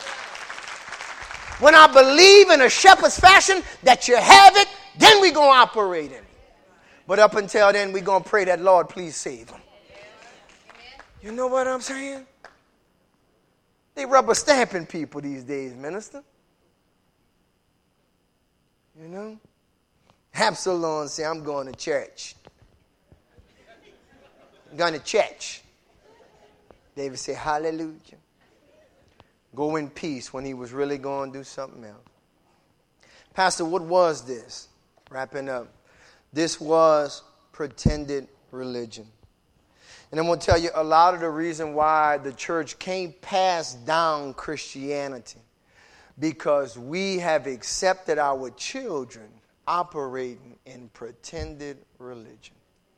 When I believe in a shepherd's fashion that you have it, then we're going to operate in it. But up until then, we're going to pray that, Lord, please save them. You know what I'm saying? They rubber stamping people these days, minister. You know? Absalom said, I'm going to church. I'm going to church. David said, hallelujah. Go in peace, when he was really going to do something else. Pastor, what was this? Wrapping up. This was pretended religion. And I'm going to tell you a lot of the reason why the church can't pass down Christianity, because we have accepted our children operating in pretended religion.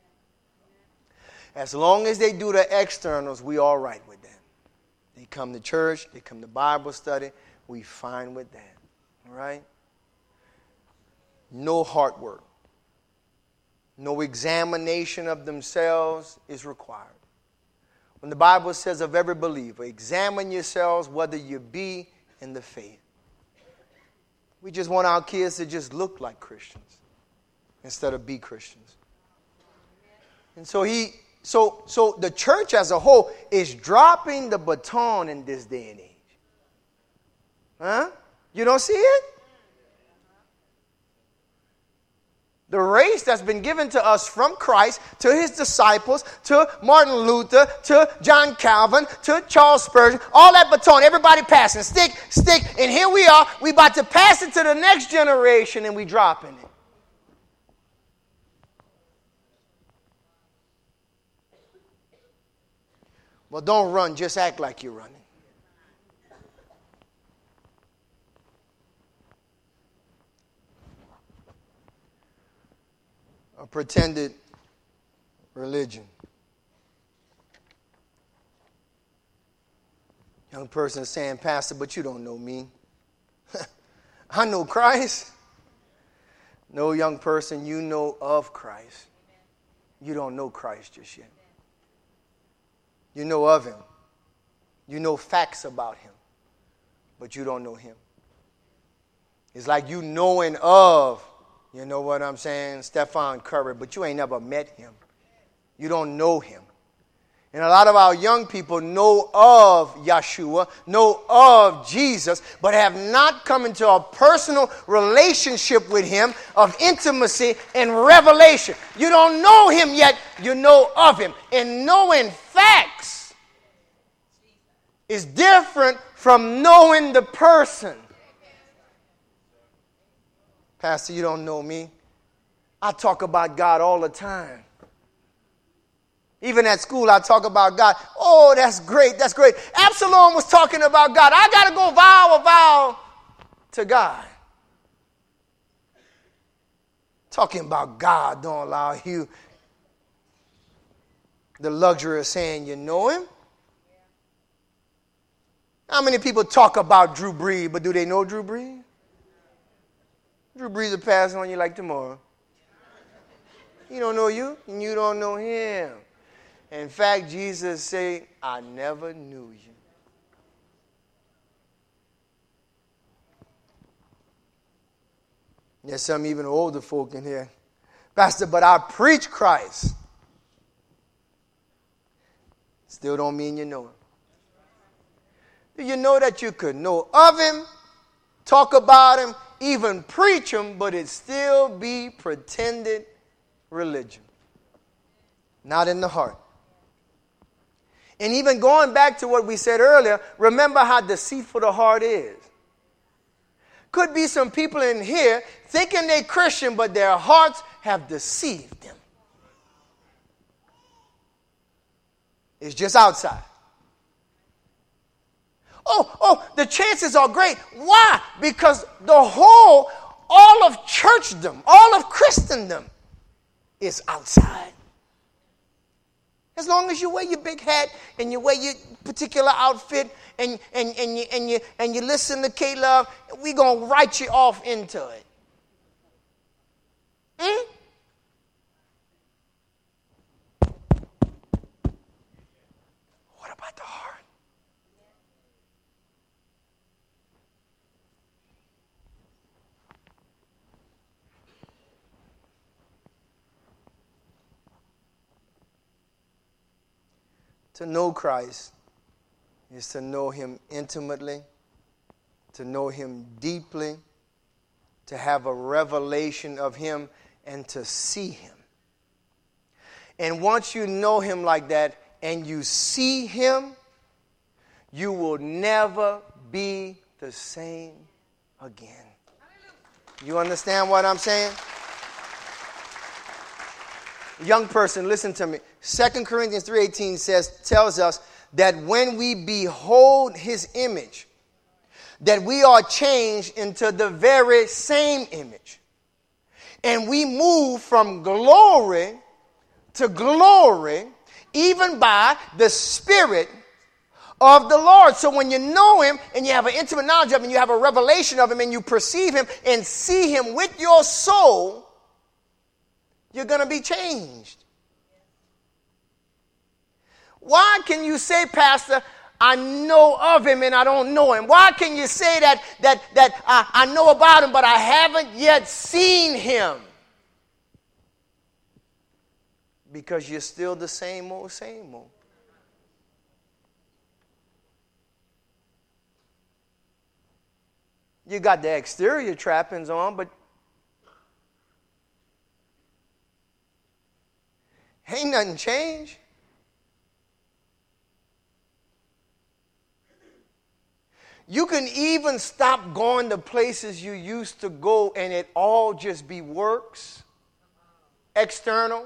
As long as they do the externals, we all right with that. They come to church, they come to Bible study, we fine with that. All right? No heart work. No examination of themselves is required. When the Bible says of every believer, examine yourselves whether you be in the faith. We just want our kids to just look like Christians instead of be Christians. And so the church as a whole is dropping the baton in this day and age. Huh? You don't see it? The race that's been given to us from Christ, to his disciples, to Martin Luther, to John Calvin, to Charles Spurgeon, all that baton, everybody passing, stick, and here we are, we about to pass it to the next generation and we dropping it. Well, don't run, just act like you're running. A pretended religion. Young person saying, Pastor, but you don't know me. I know Christ. No, young person, you know of Christ. You don't know Christ just yet. You know of him. You know facts about him. But you don't know him. It's like you knowing of, you know what I'm saying, Stephen Curry, but you ain't never met him. You don't know him. And a lot of our young people know of Yeshua, know of Jesus, but have not come into a personal relationship with him of intimacy and revelation. You don't know him yet, you know of him. And knowing facts is different from knowing the person. Pastor, you don't know me. I talk about God all the time. Even at school, I talk about God. Oh, that's great, that's great. Absalom was talking about God. I got to go vow to God. Talking about God don't allow you the luxury of saying you know him. How many people talk about Drew Brees, but do they know Drew Brees? Drew Brees will pass on you like tomorrow. He don't know you, and you don't know him. In fact, Jesus said, I never knew you. There's some even older folk in here. Pastor, but I preach Christ. Still don't mean you know him. Do you know that you could know of him, talk about him, even preach him, but it still be pretended religion? Not in the heart. And even going back to what we said earlier, remember how deceitful the heart is. Could be some people in here thinking they're Christian, but their hearts have deceived them. It's just outside. Oh, the chances are great. Why? Because all of churchdom, all of Christendom is outside. As long as you wear your big hat and you wear your particular outfit and you listen to K-Love, we're going to write you off into it. What about the heart? To know Christ is to know him intimately, to know him deeply, to have a revelation of him, and to see him. And once you know him like that and you see him, you will never be the same again. You understand what I'm saying? Young person, listen to me. 2 Corinthians 3:18 tells us that when we behold his image, that we are changed into the very same image. And we move from glory to glory, even by the Spirit of the Lord. So when you know him and you have an intimate knowledge of him, you have a revelation of him, and you perceive him and see him with your soul, you're going to be changed. Why can you say, Pastor, I know of him and I don't know him? Why can you say that I know about him but I haven't yet seen him? Because you're still the same old, same old. You got the exterior trappings on, but ain't nothing changed. You can even stop going to places you used to go and it all just be works, external.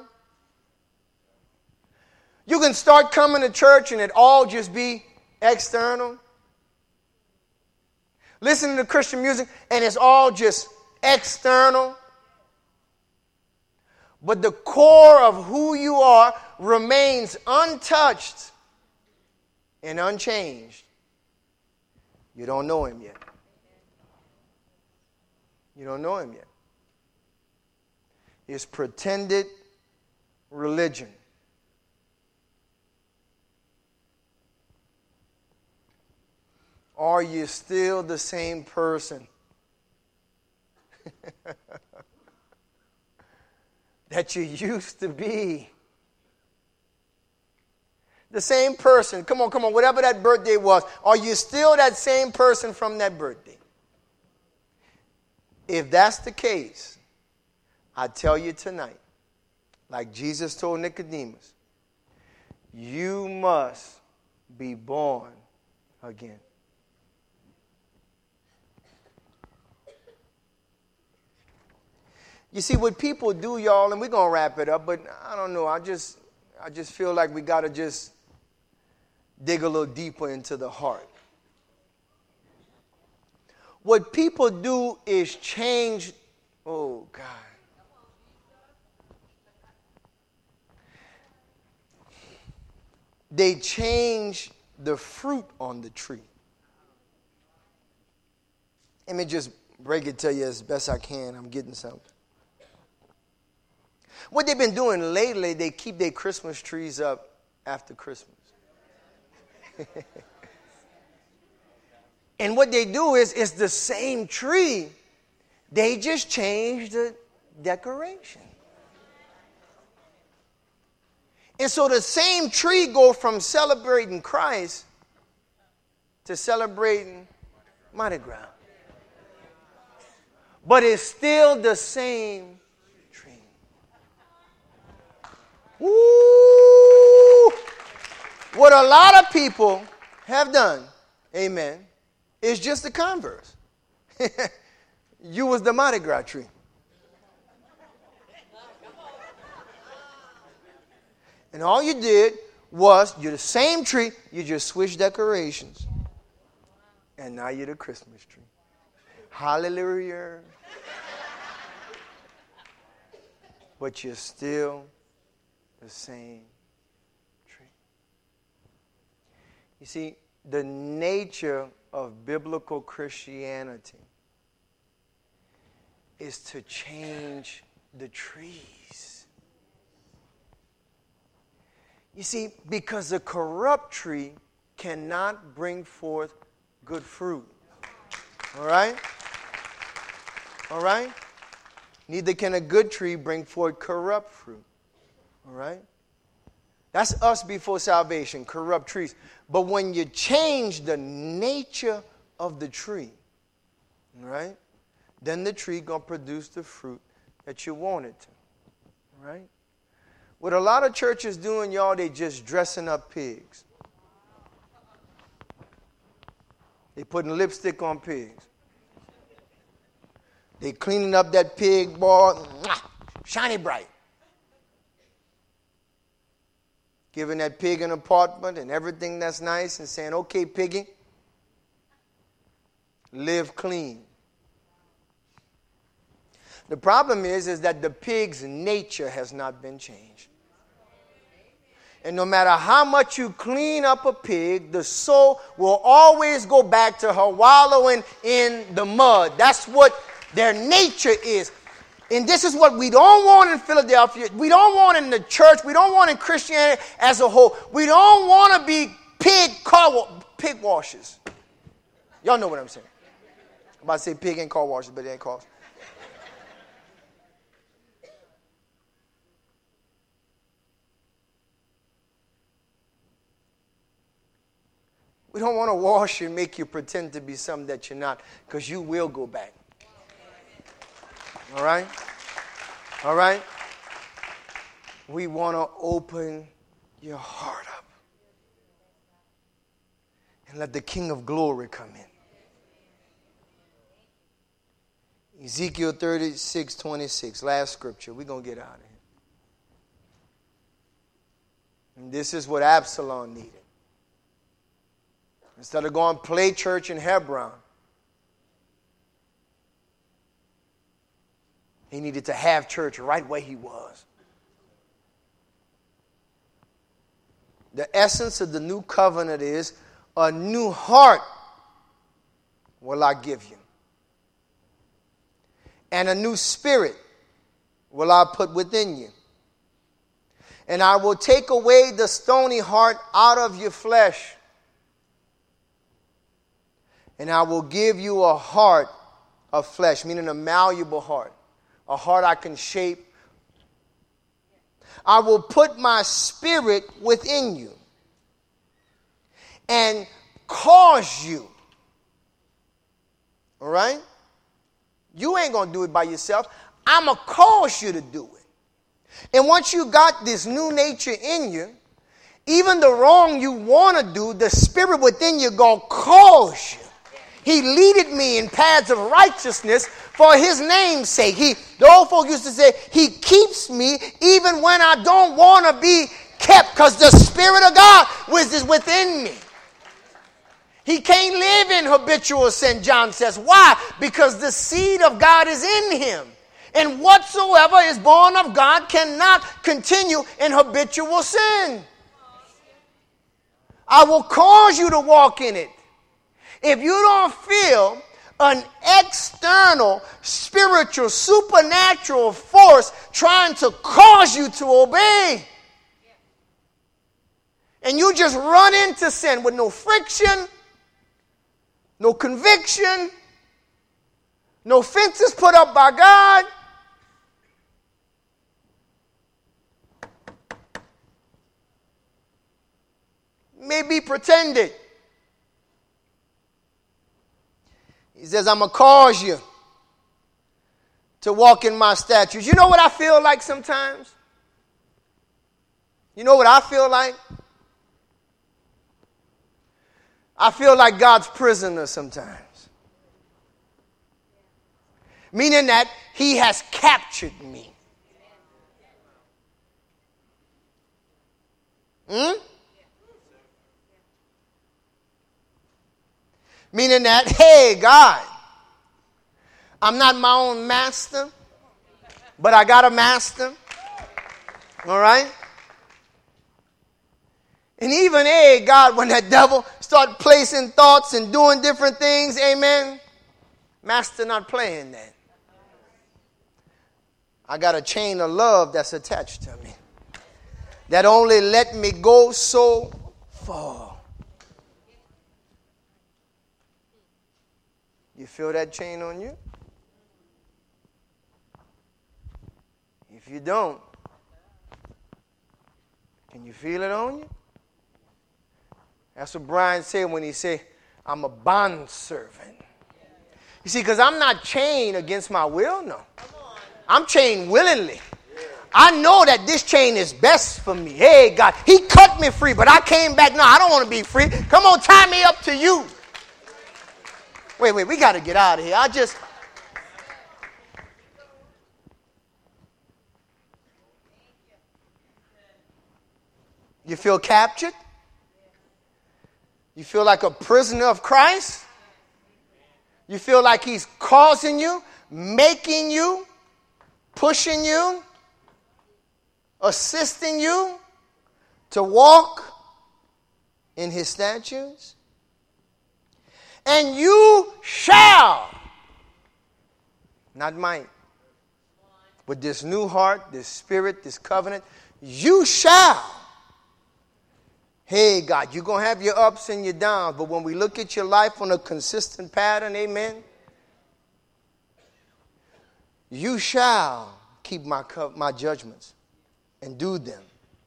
You can start coming to church and it all just be external. Listening to Christian music and it's all just external. But the core of who you are remains untouched and unchanged. You don't know him yet. You don't know him yet. It's pretended religion. Are you still the same person that you used to be? The same person. Come on, whatever that birthday was. Are you still that same person from that birthday? If that's the case, I tell you tonight, like Jesus told Nicodemus, you must be born again. You see, what people do, y'all, and we're going to wrap it up, but I don't know, I just feel like we got to just dig a little deeper into the heart. What people do is change, oh God. They change the fruit on the tree. Let me just break it to you as best I can. I'm getting something. What they've been doing lately, they keep their Christmas trees up after Christmas. And what they do is it's the same tree. They just change the decoration. And so the same tree goes from celebrating Christ to celebrating Mardi Gras. But it's still the same tree. Woo! What a lot of people have done, amen, is just the converse. You was the Mardi Gras tree. And all you did was, you're the same tree, you just switched decorations. And now you're the Christmas tree. Hallelujah. But you're still the same tree. You see, the nature of biblical Christianity is to change the trees. You see, because a corrupt tree cannot bring forth good fruit. All right? All right? Neither can a good tree bring forth corrupt fruit. All right? That's us before salvation, corrupt trees. But when you change the nature of the tree, all right, then the tree going to produce the fruit that you want it to. All right? What a lot of churches doing, y'all, they just dressing up pigs. They putting lipstick on pigs. They cleaning up that pig, boy, shiny bright. Giving that pig an apartment and everything that's nice and saying, okay, piggy, live clean. The problem is that the pig's nature has not been changed. And no matter how much you clean up a pig, the soul will always go back to her wallowing in the mud. That's what their nature is. And this is what we don't want in Philadelphia. We don't want in the church. We don't want in Christianity as a whole. We don't want to be pig washers. Y'all know what I'm saying. I'm about to say pig and car washers, but it ain't cars. We don't want to wash you and make you pretend to be something that you're not, because you will go back. All right? All right? We want to open your heart up and let the King of Glory come in. Ezekiel 36:26, last scripture. We're going to get out of here. And this is what Absalom needed. Instead of going play church in Hebron, he needed to have church right where he was. The essence of the new covenant is a new heart will I give you. And a new spirit will I put within you. And I will take away the stony heart out of your flesh. And I will give you a heart of flesh, meaning a malleable heart. A heart I can shape. I will put my spirit within you and cause you. All right? You ain't going to do it by yourself. I'm going to cause you to do it. And once you got this new nature in you, even the wrong you want to do, the spirit within you going to cause you. He leaded me in paths of righteousness for his name's sake. The old folk used to say, he keeps me even when I don't want to be kept, because the Spirit of God is within me. He can't live in habitual sin, John says. Why? Because the seed of God is in him. And whatsoever is born of God cannot continue in habitual sin. I will cause you to walk in it. If you don't feel an external, spiritual, supernatural force trying to cause you to obey, and you just run into sin with no friction, no conviction, no fences put up by God, maybe pretended. He says, I'm going to cause you to walk in my statutes. You know what I feel like sometimes? You know what I feel like? I feel like God's prisoner sometimes. Meaning that he has captured me. Meaning that, hey, God, I'm not my own master, but I got a master. All right? And even, hey, God, when that devil start placing thoughts and doing different things, amen, master not playing that. I got a chain of love that's attached to me that only let me go so far. You feel that chain on you? If you don't, can you feel it on you? That's what Brian said when he said, I'm a bondservant. You see, because I'm not chained against my will, no. I'm chained willingly. I know that this chain is best for me. Hey, God, he cut me free, but I came back. No, I don't want to be free. Come on, tie me up to you. Wait, we got to get out of here. You feel captured? You feel like a prisoner of Christ? You feel like he's causing you, making you, pushing you, assisting you to walk in his statutes? And you shall, not might, with this new heart, this spirit, this covenant, you shall. Hey, God, you're going to have your ups and your downs, but when we look at your life on a consistent pattern, amen, you shall keep my judgments and do them.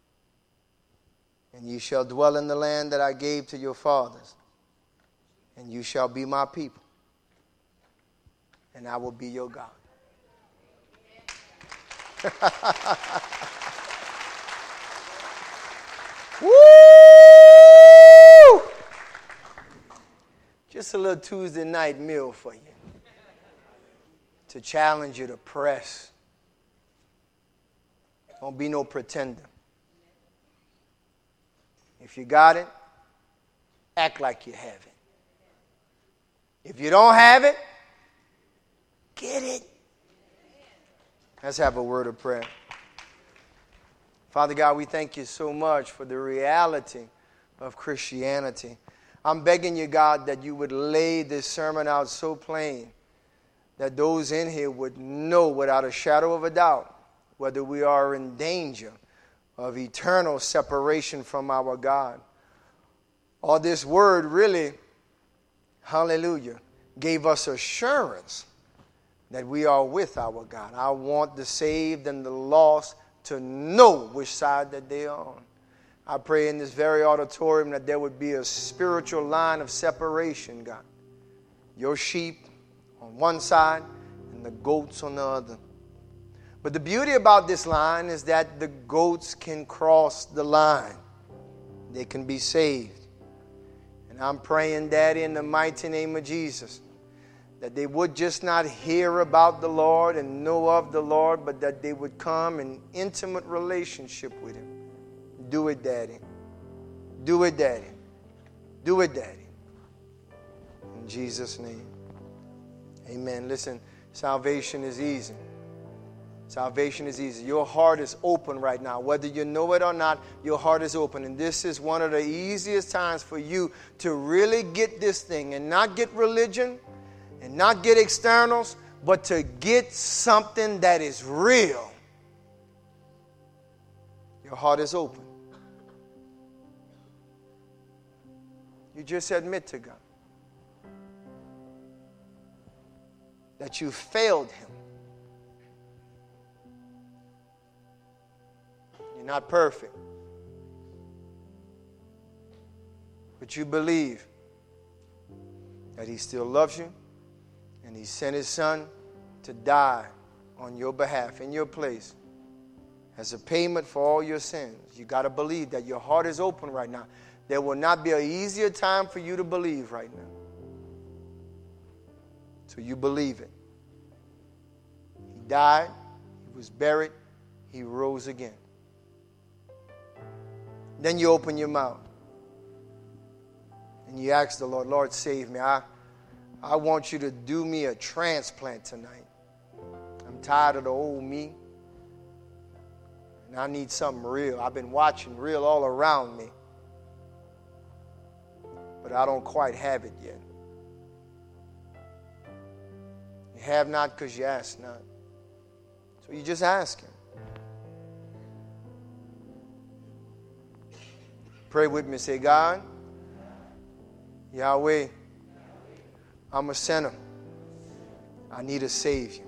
And you shall dwell in the land that I gave to your fathers. And you shall be my people. And I will be your God. Woo! Just a little Tuesday night meal for you. To challenge you to press. Don't be no pretender. If you got it, act like you have it. If you don't have it, get it. Let's have a word of prayer. Father God, we thank you so much for the reality of Christianity. I'm begging you, God, that you would lay this sermon out so plain that those in here would know without a shadow of a doubt whether we are in danger of eternal separation from our God. Or this word really, hallelujah, gave us assurance that we are with our God. I want the saved and the lost to know which side that they are on. I pray in this very auditorium that there would be a spiritual line of separation, God. Your sheep on one side and the goats on the other. But the beauty about this line is that the goats can cross the line. They can be saved. And I'm praying, Daddy, in the mighty name of Jesus, that they would just not hear about the Lord and know of the Lord, but that they would come in intimate relationship with him. Do it, Daddy. Do it, Daddy. Do it, Daddy. In Jesus' name. Amen. Listen, salvation is easy. Salvation is easy. Your heart is open right now. Whether you know it or not, your heart is open. And this is one of the easiest times for you to really get this thing and not get religion and not get externals, but to get something that is real. Your heart is open. You just admit to God that you failed him. You're not perfect. But you believe that he still loves you and he sent his son to die on your behalf, in your place, as a payment for all your sins. You got to believe that. Your heart is open right now. There will not be an easier time for you to believe right now. So you believe it. He died, he was buried, he rose again. Then you open your mouth and you ask the Lord, Lord, save me. I want you to do me a transplant tonight. I'm tired of the old me. And I need something real. I've been watching real all around me. But I don't quite have it yet. You have not because you ask not. So you just ask Him. Pray with me. Say, God, Yahweh, I'm a sinner. I need a Savior.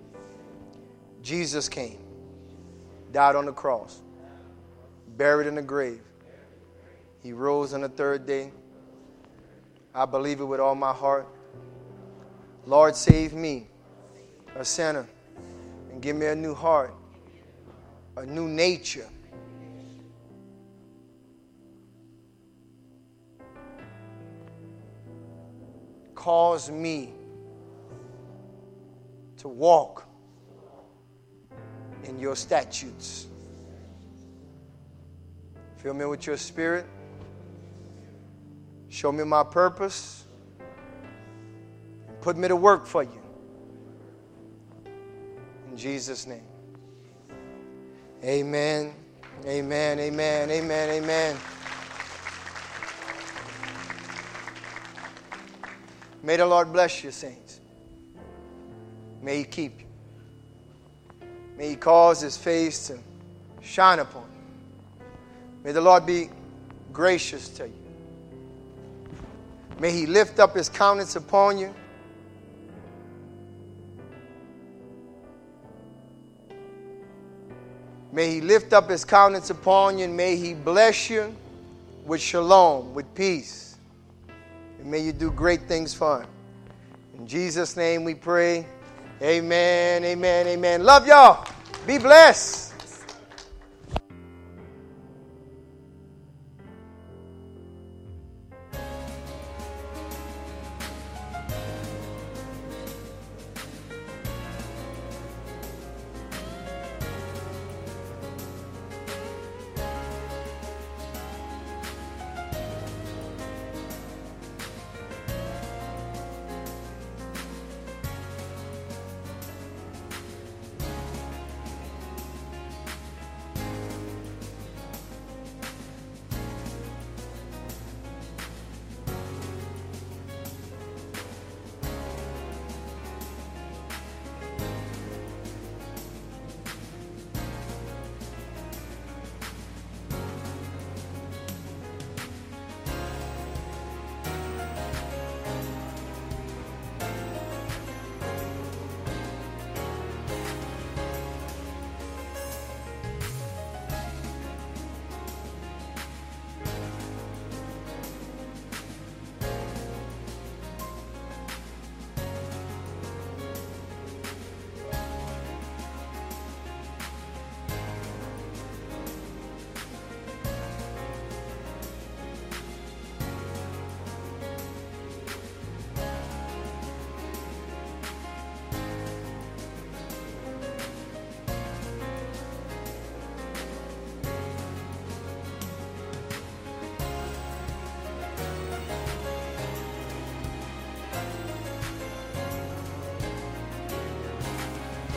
Jesus came, died on the cross, buried in the grave. He rose on the third day. I believe it with all my heart. Lord, save me, a sinner, and give me a new heart, a new nature. Cause me to walk in your statutes. Fill me with your Spirit. Show me my purpose. And put me to work for you. In Jesus' name. Amen. Amen. Amen. Amen. Amen. May the Lord bless you, saints. May He keep you. May He cause His face to shine upon you. May the Lord be gracious to you. May He lift up His countenance upon you. May He lift up His countenance upon you, and may He bless you with shalom, with peace. And may you do great things for Him. In Jesus' name we pray. Amen, amen, amen. Love y'all. Be blessed.